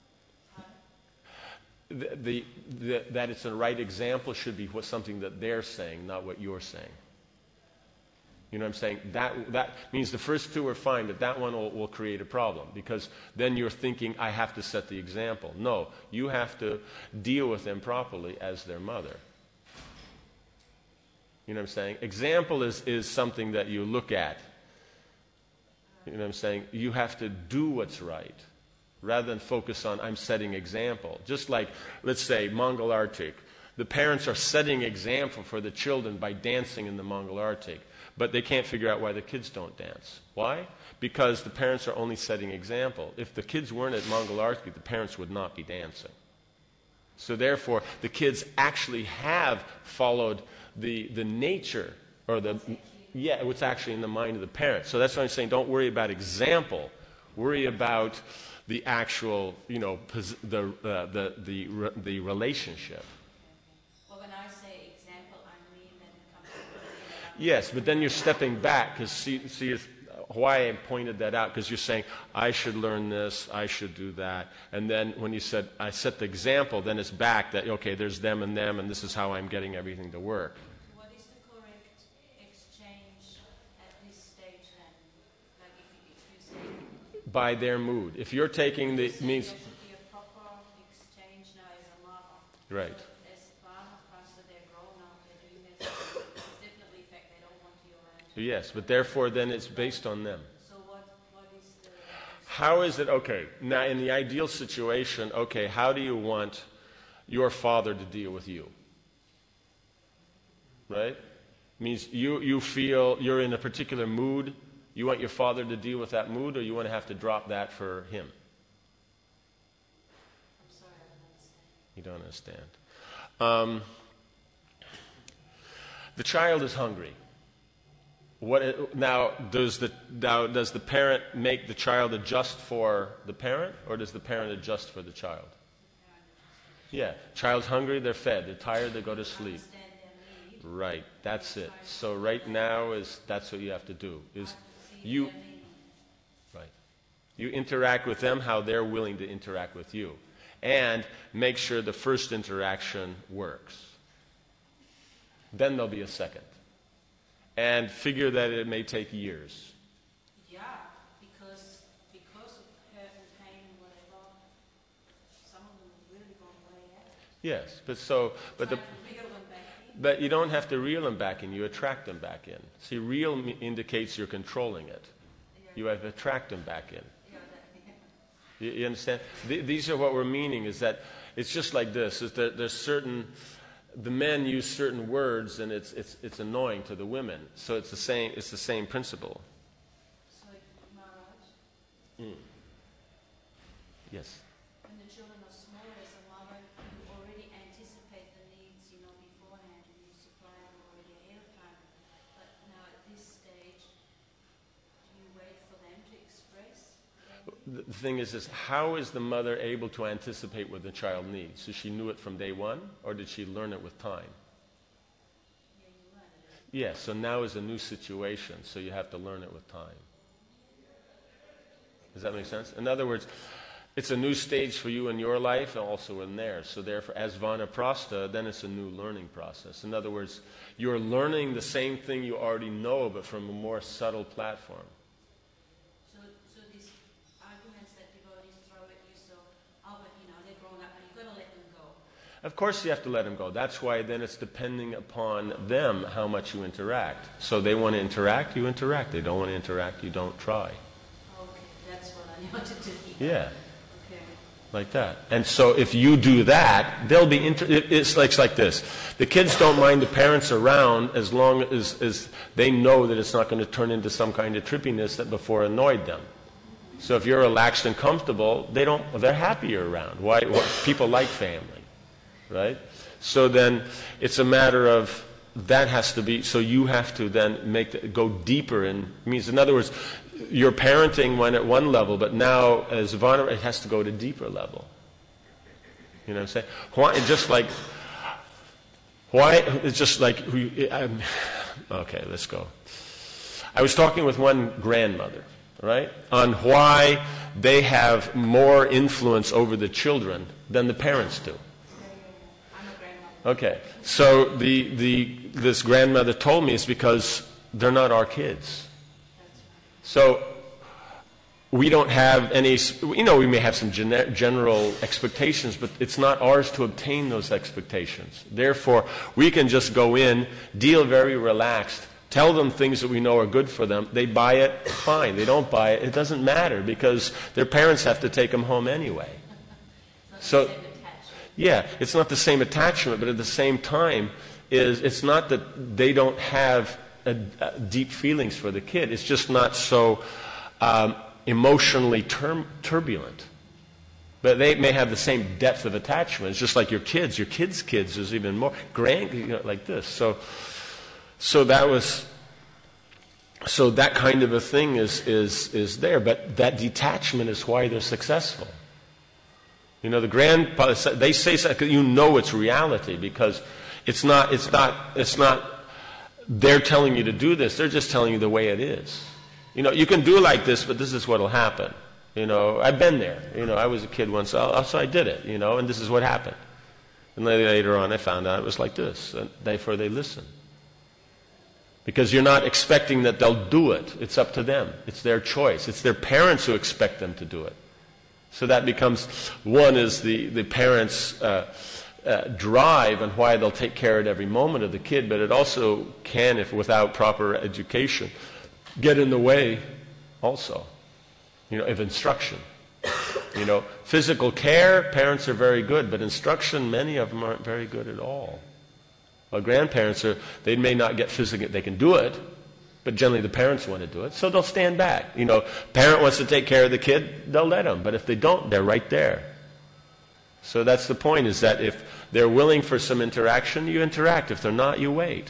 The, the, the, that it's a right example should be what, something that they're saying, not what you're saying. You know what I'm saying? That, that means the first two are fine, but that one will, will create a problem, because then you're thinking, I have to set the example. No, you have to deal with them properly as their mother. You know what I'm saying? Example is, is something that you look at. You know what I'm saying? You have to do what's right, rather than focus on, I'm setting example. Just like, let's say, Mongol Arctic. The parents are setting example for the children by dancing in the Mongol Arctic, but they can't figure out why the kids don't dance. Why? Because the parents are only setting example. If the kids weren't at Mongol Arctic, the parents would not be dancing. So therefore, the kids actually have followed the, the nature, or the, yeah, what's actually in the mind of the parents. So that's why I'm saying, don't worry about example. Worry about the actual, you know, pos- the, uh, the, the, re- the relationship. Well, when I say example, I mean that it comes from the Yes, but then you're stepping back, because see, see it's, why I pointed that out, because you're saying, I should learn this, I should do that. And then when you said, I set the example, then it's back that, okay, there's them and them, and this is how I'm getting everything to work. What is the correct exchange at this stage then? Like if you, if you say... By their mood. If you're taking the, So means, there should be a proper exchange now as a mother. right. So as Brahma Pasta, they're grown up, they're doing their thing. It's definitely the fact they don't want you around. Yes, but therefore then it's based on them. So what, what is the... How is it, okay, now in the ideal situation, okay, how do you want your father to deal with you? Right? Means you, you feel you're in a particular mood, you want your father to deal with that mood, or you want to have to drop that for him? I'm sorry, I don't understand. You don't understand. Um, the child is hungry. What it, now does the now does the parent make the child adjust for the parent, or does the parent adjust for the child? Yeah, child's hungry, they're fed. They're tired, they go to sleep. Understand their need. Right, that's it. So right now is that's what you have to do. Is you right. You interact with them how they're willing to interact with you, and make sure the first interaction works. Then there'll be a second. And figure that it may take years. Yeah, because because of hurt and pain and whatever, some of them have really gone way out. Yes, but so, but the Trying to wriggle them back in. But you don't have to reel them back in. You attract them back in. See, reel m- indicates you're controlling it. You have to attract them back in. You, you understand? Th- these are what we're meaning, is that it's just like this, is that there's certain, the men use certain words and it's it's it's annoying to the women. So it's the same it's the same principle. So, Maharaj, Mm. Yes. when the children are smaller as a mother, you already anticipate the needs, you know, beforehand, and you supply them already ahead of time. But now at this stage, do you wait for them to express? The the thing is, is how is the mother able to anticipate what the child needs? So she knew it from day one, or did she learn it with time? Yeah, you learn it. Yeah, so now is a new situation, so you have to learn it with time. Does that make sense? In other words, it's a new stage for you in your life and also in theirs. So therefore, as Vanaprastha, then it's a new learning process. In other words, you're learning the same thing you already know, but from a more subtle platform. So, so these arguments that devotees throw at you, so, oh, but you know, they're grown up, and you've got to let them go. Of course you have to let them go. That's why then it's depending upon them how much you interact. So they want to interact, you interact. They don't want to interact, you don't try. Okay, that's what I wanted to hear. Yeah. Okay. Like that. And so if you do that, they'll be, inter- it- it's, like, it's like this. The kids don't mind the parents around as long as, as they know that it's not going to turn into some kind of trippiness that before annoyed them. So if you're relaxed and comfortable, they don't, they're happier around. Why? What, people like family, right? So then it's a matter of, that has to be, so you have to then make the, go deeper in, means in other words, your parenting went at one level, but now as Vana, it has to go to deeper level. You know what I'm saying? Why, just like, why, it's just like, I'm, okay, let's go. I was talking with one grandmother, right, on why they have more influence over the children than the parents do. I'm a grandmother. Okay, so the, the, this grandmother told me it's because they're not our kids. So we don't have any, you know, we may have some gen- general expectations, but it's not ours to obtain those expectations. Therefore, we can just go in, deal very relaxed, tell them things that we know are good for them. They buy it, fine. They don't buy it, it doesn't matter because their parents have to take them home anyway. So, yeah, it's not the same attachment, but at the same time, is it's not that they don't have a, a deep feelings for the kid. It's just not so um, emotionally tur- turbulent. But they may have the same depth of attachment. It's just like your kids. Your kids' kids is even more grand, you know, like this. So, so that was, so that kind of a thing is is is there. But that detachment is why they're successful. You know, the grandpa, they say something, you know it's reality because it's not, it's not, it's not, they're telling you to do this, they're just telling you the way it is. You know, you can do like this, but this is what will happen. You know, I've been there. You know, I was a kid once, so I did it, you know, and this is what happened. And later on I found out it was like this, and therefore they listen. Because you're not expecting that they'll do it. It's up to them. It's their choice. It's their parents who expect them to do it. So that becomes, one is the, the parents' uh, uh, drive and why they'll take care of every moment of the kid, but it also can, if without proper education, get in the way also, you know, of instruction. You know, physical care, parents are very good, but instruction, many of them aren't very good at all. Well, grandparents are, they may not get physical, they can do it, but generally the parents want to do it, so they'll stand back. You know, parent wants to take care of the kid, they'll let them. But if they don't, they're right there. So that's the point, is that if they're willing for some interaction, you interact. If they're not, you wait.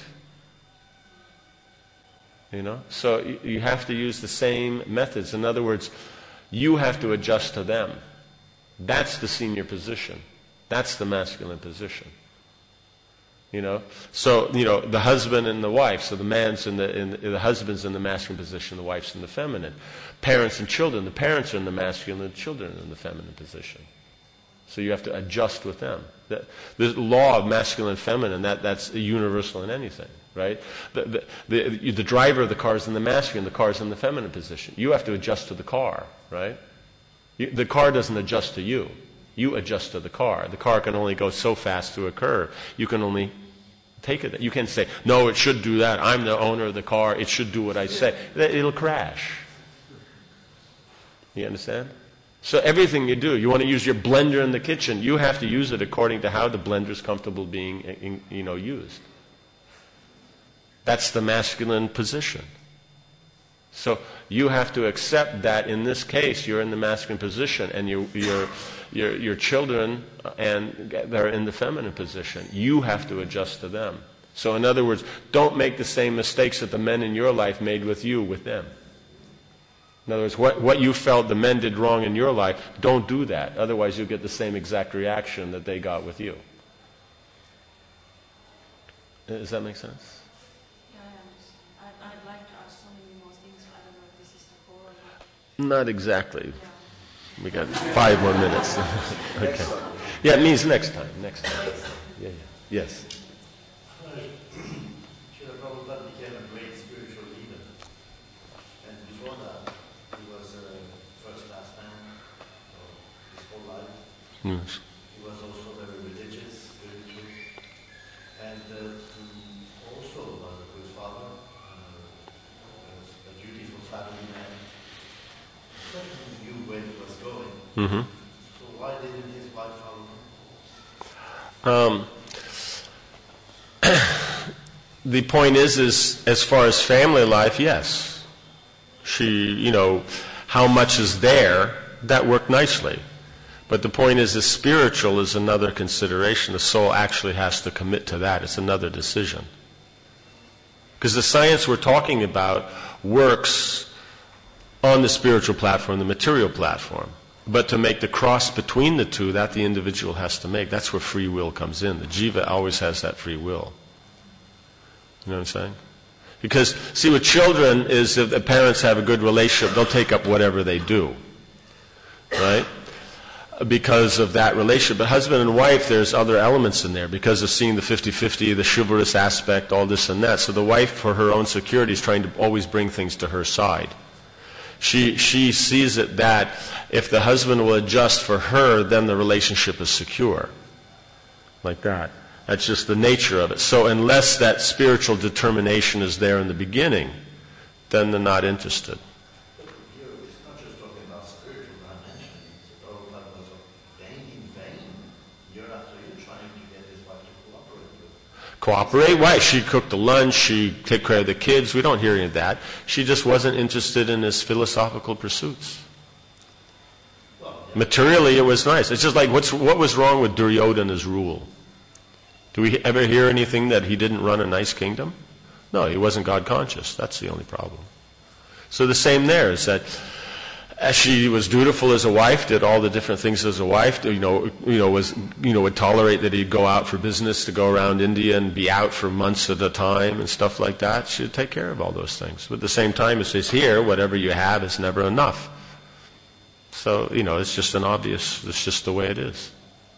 You know? So you, you have to use the same methods. In other words, you have to adjust to them. That's the senior position. That's the masculine position. You know, so you know the husband and the wife. So the man's in the in the, the husband's in the masculine position, the wife's in the feminine. Parents and children. The parents are in the masculine, the children are in the feminine position. So you have to adjust with them. The, the law of masculine and feminine, that that's universal in anything, right? The the, the the driver of the car is in the masculine, the car is in the feminine position. You have to adjust to the car, right? You, the car doesn't adjust to you. You adjust to the car. The car can only go so fast through a curve. You can only take it. You can't say, no, it should do that. I'm the owner of the car. It should do what I say. It'll crash. You understand? So everything you do, you want to use your blender in the kitchen, you have to use it according to how the blender is comfortable being, you know, used. That's the masculine position. So you have to accept that in this case you're in the masculine position and you, your, your, your children and they're in the feminine position. You have to adjust to them. So in other words, don't make the same mistakes that the men in your life made with you with them. In other words, what, what you felt the men did wrong in your life, don't do that. Otherwise you'll get the same exact reaction that they got with you. Does that make sense? Not exactly. We got five more minutes. Okay. Yeah, it means next time. Next time. Yeah, yeah. Yes. Srila Prabhupada became a great spiritual leader, and before that, he was a first-class man for his whole life. Yes. He was also very religious, spiritual, and uh, also was a good father, uh, a dutiful family man. He knew where he was going. Mm-hmm. So why didn't his wife follow him? Um, the point is, is as far as family life, yes. She, you know, how much is there, that worked nicely. But the point is, the spiritual is another consideration. The soul actually has to commit to that. It's another decision. Because the science we're talking about works on the spiritual platform, the material platform. But to make the cross between the two, that the individual has to make. That's where free will comes in. The jiva always has that free will. You know what I'm saying? Because, see, with children is if the parents have a good relationship, they'll take up whatever they do. Right? Because of that relationship. But husband and wife, there's other elements in there. Because of seeing the fifty-fifty, the chivalrous aspect, all this and that. So the wife, for her own security, is trying to always bring things to her side. She she sees it that if the husband will adjust for her, then the relationship is secure. Like that. That's just the nature of it. So unless that spiritual determination is there in the beginning, then they're not interested. But here, it's not just talking about spiritual dimension. It's Prabhupada was vain in vain. Year after year, trying to get his wife to cooperate with. Cooperate? Why? She cooked the lunch, she took care of the kids. We don't hear any of that. She just wasn't interested in his philosophical pursuits. Well, yeah. Materially, it was nice. It's just like, what's, what was wrong with Duryodhana's rule? Do we ever hear anything that he didn't run a nice kingdom? No, he wasn't God conscious. That's the only problem. So the same there is that as she was dutiful as a wife, did all the different things as a wife, you know, you know, was, you know, would tolerate that he'd go out for business, to go around India and be out for months at a time and stuff like that. She'd take care of all those things. But at the same time, it says here, whatever you have is never enough. So, you know, it's just an obvious, it's just the way it is.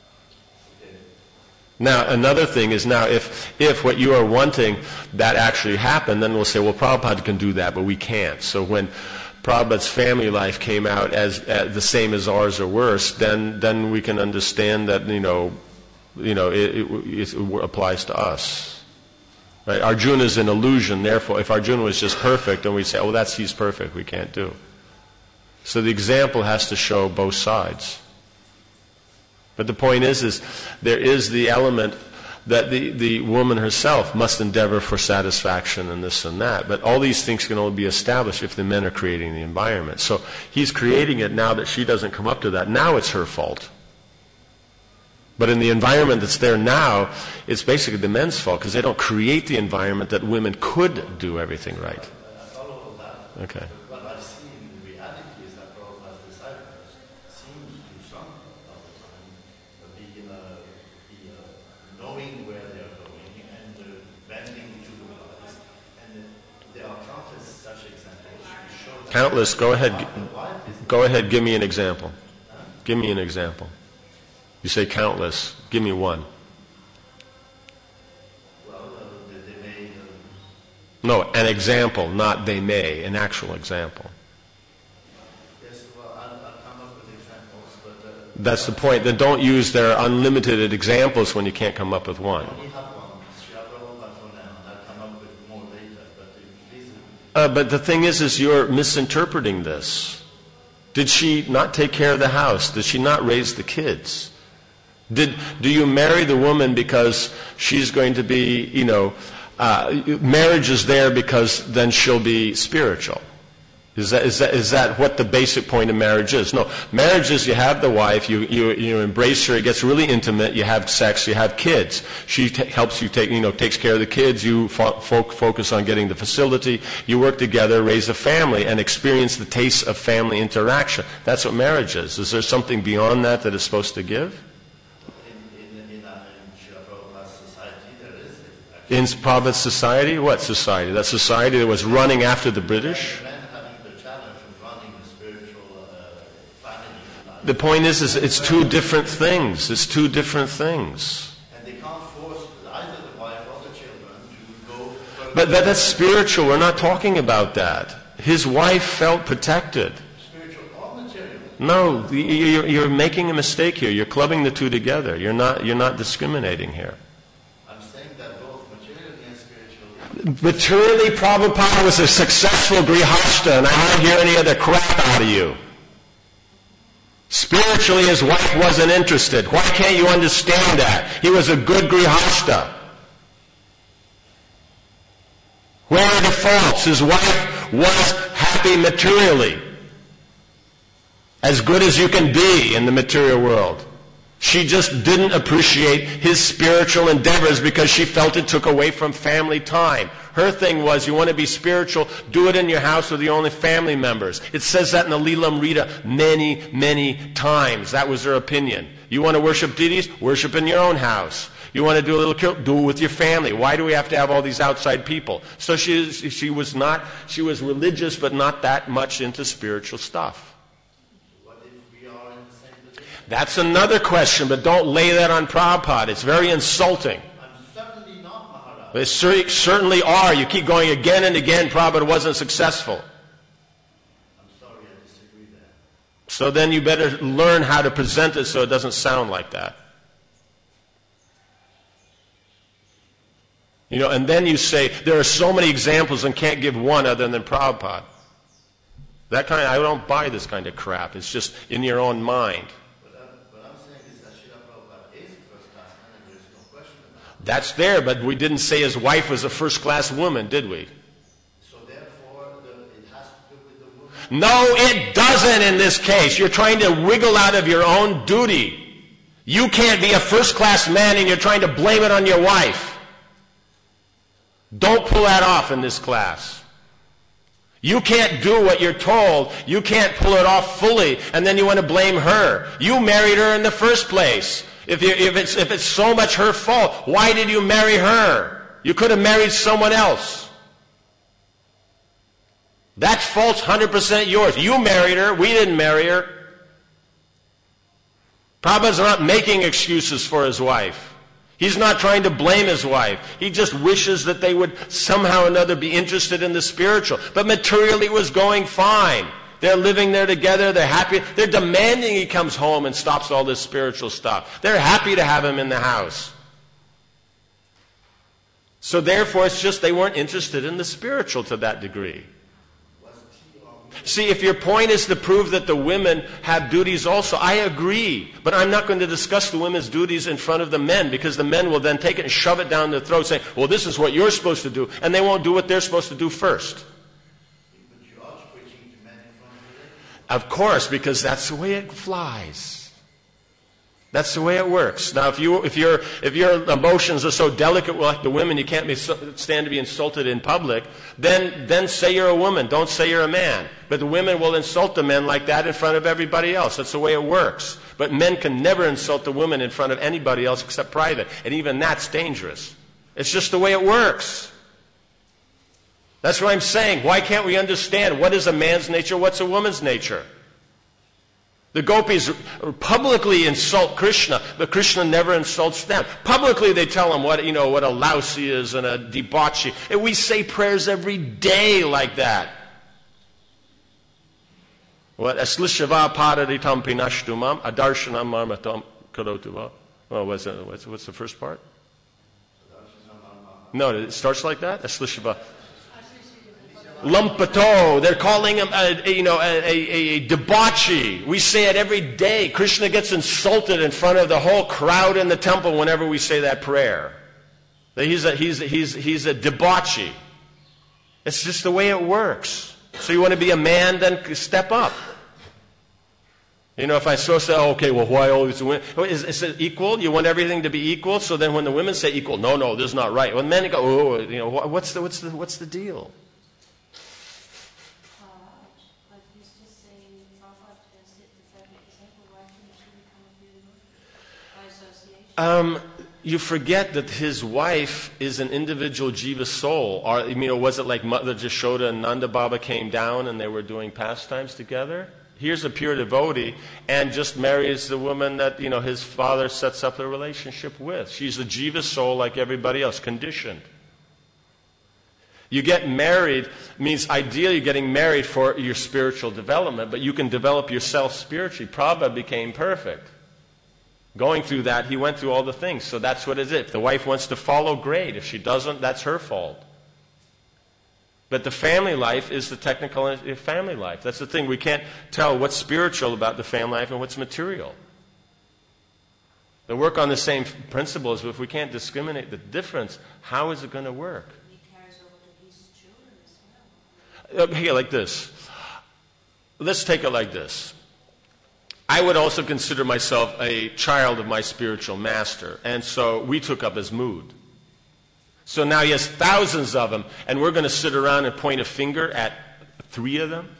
Now, another thing is now, if if what you are wanting, that actually happened, then we'll say, well, Prabhupada can do that, but we can't. So when Prabhupada's family life came out as, as the same as ours or worse, then then we can understand that, you know, you know, it, it, it applies to us. Right? Arjuna is an illusion. Therefore, if Arjuna was just perfect, then we'd say, oh, that's he's perfect. We can't do. So the example has to show both sides. But the point is, is there is the element that the, the woman herself must endeavor for satisfaction and this and that. But all these things can only be established if the men are creating the environment. So he's creating it now that she doesn't come up to that. Now it's her fault. But in the environment that's there now, it's basically the men's fault because they don't create the environment that women could do everything right. I follow all that. Okay. But what I see in reality is that Prabhupada's disciples seem to do something all the time, uh, be, uh, be uh, knowing where they are going and uh, bending to the wise. And uh, there are countless such examples to show that Countless. Go ahead. the wife is Go ahead. Give me an example. Give me an example. You say countless. Give me one. well, uh, they, they may uh, No, an example, not they may. An actual example. yes, well, I'll, I'll come up with examples, but uh, That's the point. Then don't use their unlimited examples when you can't come up with one. we have one. Srila Prabhupada Uh, but the thing is, is you're misinterpreting this. Did she not take care of the house? Did she not raise the kids? Did, do you marry the woman because she's going to be, you know, uh, marriage is there because then she'll be spiritual? Is that, is that, is that what the basic point of marriage is? No. Marriage is you have the wife, you, you, you embrace her, it gets really intimate, you have sex, you have kids. She t- helps you take, you know, takes care of the kids, you fo- fo- focus on getting the facility, you work together, raise a family, and experience the taste of family interaction. That's what marriage is. Is there something beyond that that it's supposed to give? In, in, in, a, in Prabhupada's society, there is. In Prabhupada's society? What society? That society that was running after the British? The point is, is it's two different things. It's two different things. And they can't force either the wife or the children to go. But that, that's spiritual. We're not talking about that. His wife felt protected. Spiritual or material? No, you're, you're making a mistake here. You're clubbing the two together. You're not. You're not discriminating here. I'm saying that both materially and spiritually. Materially, Prabhupada was a successful grihastha, and I don't hear any other crap out of you. Spiritually, his wife wasn't interested. Why can't you understand that? He was a good grihastha. Where are the faults? His wife was happy materially. As good as you can be in the material world. She just didn't appreciate his spiritual endeavors because she felt it took away from family time. Her thing was, you want to be spiritual, do it in your house with the only family members. It says that in the Leelamrita many, many times. That was her opinion. You want to worship deities? Worship in your own house. You want to do a little kill? Do it with your family. Why do we have to have all these outside people? So she, she was not, she was religious, but not that much into spiritual stuff. That's another question, but don't lay that on Prabhupada. It's very insulting. I'm certainly not Maharaj. They cer- certainly are. You keep going again and again, Prabhupada wasn't successful. I'm sorry, I disagree there. So then you better learn how to present it so it doesn't sound like that. You know, and then you say, there are so many examples and can't give one other than Prabhupada. That kind of, I don't buy this kind of crap. It's just in your own mind. That's there, but we didn't say his wife was a first-class woman, did we? So therefore, the, it has to do with the woman? No, it doesn't in this case. You're trying to wriggle out of your own duty. You can't be a first-class man and you're trying to blame it on your wife. Don't pull that off in this class. You can't do what you're told. You can't pull it off fully, and then you want to blame her. You married her in the first place. If, you, if, it's, if it's so much her fault, why did you marry her? You could have married someone else. That fault's one hundred percent yours. You married her. We didn't marry her. Prabhupada's not making excuses for his wife. He's not trying to blame his wife. He just wishes that they would somehow or another be interested in the spiritual. But materially it was going fine. They're living there together. They're happy. They're demanding he comes home and stops all this spiritual stuff. They're happy to have him in the house. So therefore, it's just they weren't interested in the spiritual to that degree. See, if your point is to prove that the women have duties also, I agree. But I'm not going to discuss the women's duties in front of the men, because the men will then take it and shove it down their throat saying, well, this is what you're supposed to do. And they won't do what they're supposed to do first. Of course, because that's the way it flies. That's the way it works. Now, if you if your if your emotions are so delicate like the women, you can't be, stand to be insulted in public. Then then say you're a woman. Don't say you're a man. But the women will insult the men like that in front of everybody else. That's the way it works. But men can never insult the women in front of anybody else except private, and even that's dangerous. It's just the way it works. That's what I'm saying. Why can't we understand what is a man's nature, what's a woman's nature? The gopis publicly insult Krishna, but Krishna never insults them. Publicly they tell him what, you know, what a louse he is and a debauchee. And we say prayers every day like that. What? Aslishava paraditam pinashtumam adarshanam marmatam karotuva. Oh, what's, it, what's, what's the first part? Lumpato. They're calling him a, a, you know, a, a, a debauchee. We say it every day. Krishna gets insulted in front of the whole crowd in the temple whenever we say that prayer. That he's a, he's, he's, he's a debauchee. It's just the way it works. So you want to be a man, then step up. You know, if I so say, oh, okay, well, why always women? Is, is it equal? You want everything to be equal? So then when the women say equal, no, no, this is not right. When men go, oh, you know, what's the, what's the, what's the deal? Uh, but he's just saying, Prabhupada has set the perfect example. Why couldn't she become a pure devotee by association? Um, you forget that his wife is an individual jiva soul. Or, you know, was it like Mother Jashoda and Nanda Baba came down and they were doing pastimes together? Here's a pure devotee and just marries the woman that, you know, his father sets up a relationship with. She's a jiva soul like everybody else, conditioned. You get married means ideally you're getting married for your spiritual development, but you can develop yourself spiritually. Prabhupada became perfect. Going through that, he went through all the things. So that's what it is. If the wife wants to follow, great. If she doesn't, that's her fault. But the family life is the technical family life. That's the thing. We can't tell what's spiritual about the family life and what's material. They work on the same principles, but if we can't discriminate the difference, how is it going to work? He carries over to his children as well. Okay, like this. Let's take it like this. I would also consider myself a child of my spiritual master, and so we took up his mood. So now he has thousands of them, and we're going to sit around and point a finger at three of them?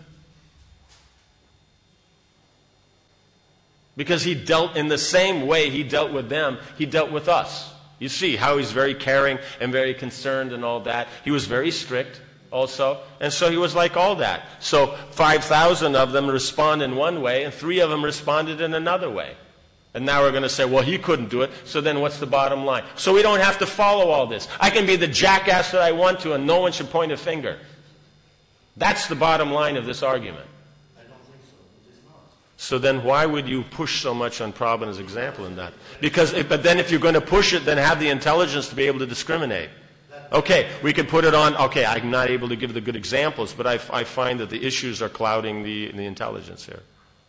Because he dealt in the same way he dealt with them, he dealt with us. You see how he's very caring and very concerned and all that. He was very strict also, and so he was like all that. So five thousand of them respond in one way, and three of them responded in another way. And now we're going to say, well, he couldn't do it, so then what's the bottom line? So we don't have to follow all this. I can be the jackass that I want to, and no one should point a finger. That's the bottom line of this argument. I don't think so. It is not. So then why would you push so much on Prabhupada's example in that? Because, if, but then if you're going to push it, then have the intelligence to be able to discriminate. Okay, we can put it on, okay, I'm not able to give the good examples, but I, I find that the issues are clouding the, the intelligence here.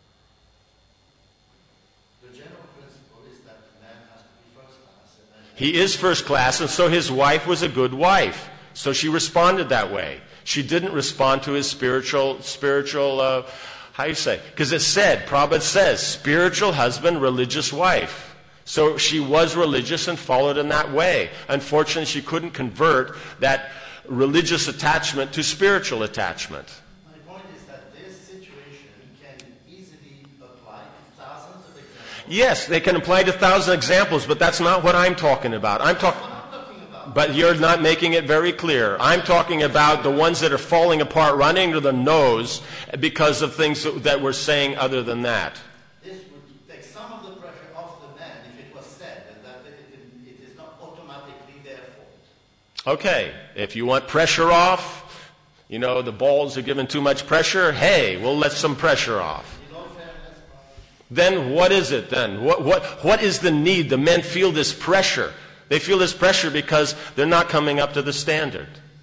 He is first class, and so his wife was a good wife. So she responded that way. She didn't respond to his spiritual, spiritual, uh, how do you say? Because it said, Prabhupada says, spiritual husband, religious wife. So she was religious and followed in that way. Unfortunately, she couldn't convert that religious attachment to spiritual attachment. My point is that this situation can easily apply to thousands of examples. Yes, they can apply to thousand examples, but that's not what I'm talking about. I'm talking, but you're not making it very clear. I'm talking about the ones that are falling apart, running to the nose because of things that we're saying other than that. This would take some of the pressure off the man if it was said and that it, it is not automatically their fault. Okay, if you want pressure off, you know, the balls are given too much pressure, hey, we'll let some pressure off. Then what is it then? What, what, what is the need? The men feel this pressure. They feel this pressure because they're not coming up to the standard.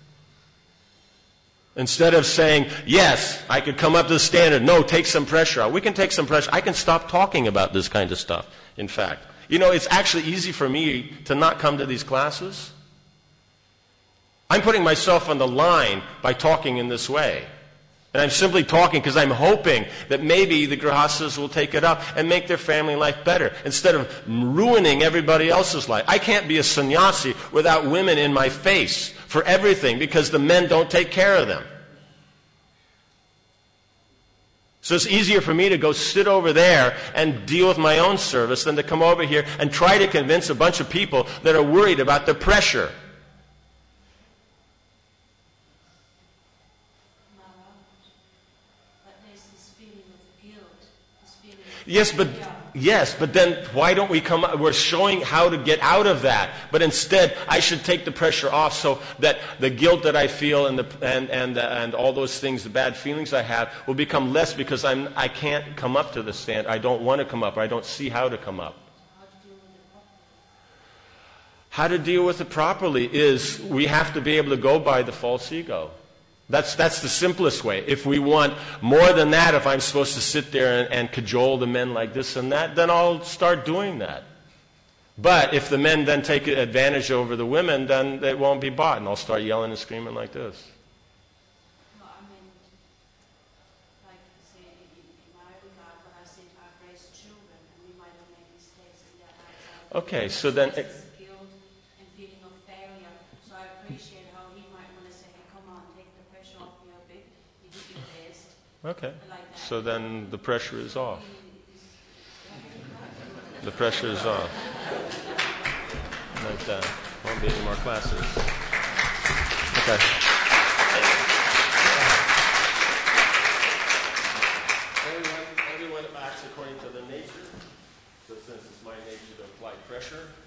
Instead of saying, yes, I could come up to the standard. No, take some pressure out. We can take some pressure. I can stop talking about this kind of stuff, in fact. You know, it's actually easy for me to not come to these classes. I'm putting myself on the line by talking in this way. And I'm simply talking because I'm hoping that maybe the grihastas will take it up and make their family life better instead of ruining everybody else's life. I can't be a sannyasi without women in my face for everything because the men don't take care of them. So it's easier for me to go sit over there and deal with my own service than to come over here and try to convince a bunch of people that are worried about the pressure. Yes, but yes, but then why don't we come up? We're showing how to get out of that. But instead, I should take the pressure off so that the guilt that I feel and the and and and all those things, the bad feelings I have, will become less because I'm I can't come up to the stand. I don't want to come up. Or I don't see how to come up. How to deal with it properly is we have to be able to go by the false ego. That's, that's the simplest way. If we want more than that, if I'm supposed to sit there and, and cajole the men like this and that, then I'll start doing that. But if the men then take advantage over the women, then it won't be bought, and I'll start yelling and screaming like this. No, I mean, like, say, in, in my regard, when I think I've raised children, and we might have made mistakes in their lives. Okay, so then... It, guilt and feeling of failure. So I appreciate how he might want to say, hey, come on, take the pressure off me a bit. You did your best. Okay, Like that. so then the pressure is off. The pressure is off. Like that. Won't be any more classes. Okay. Everyone, everyone acts according to their nature. So since it's my nature to apply pressure,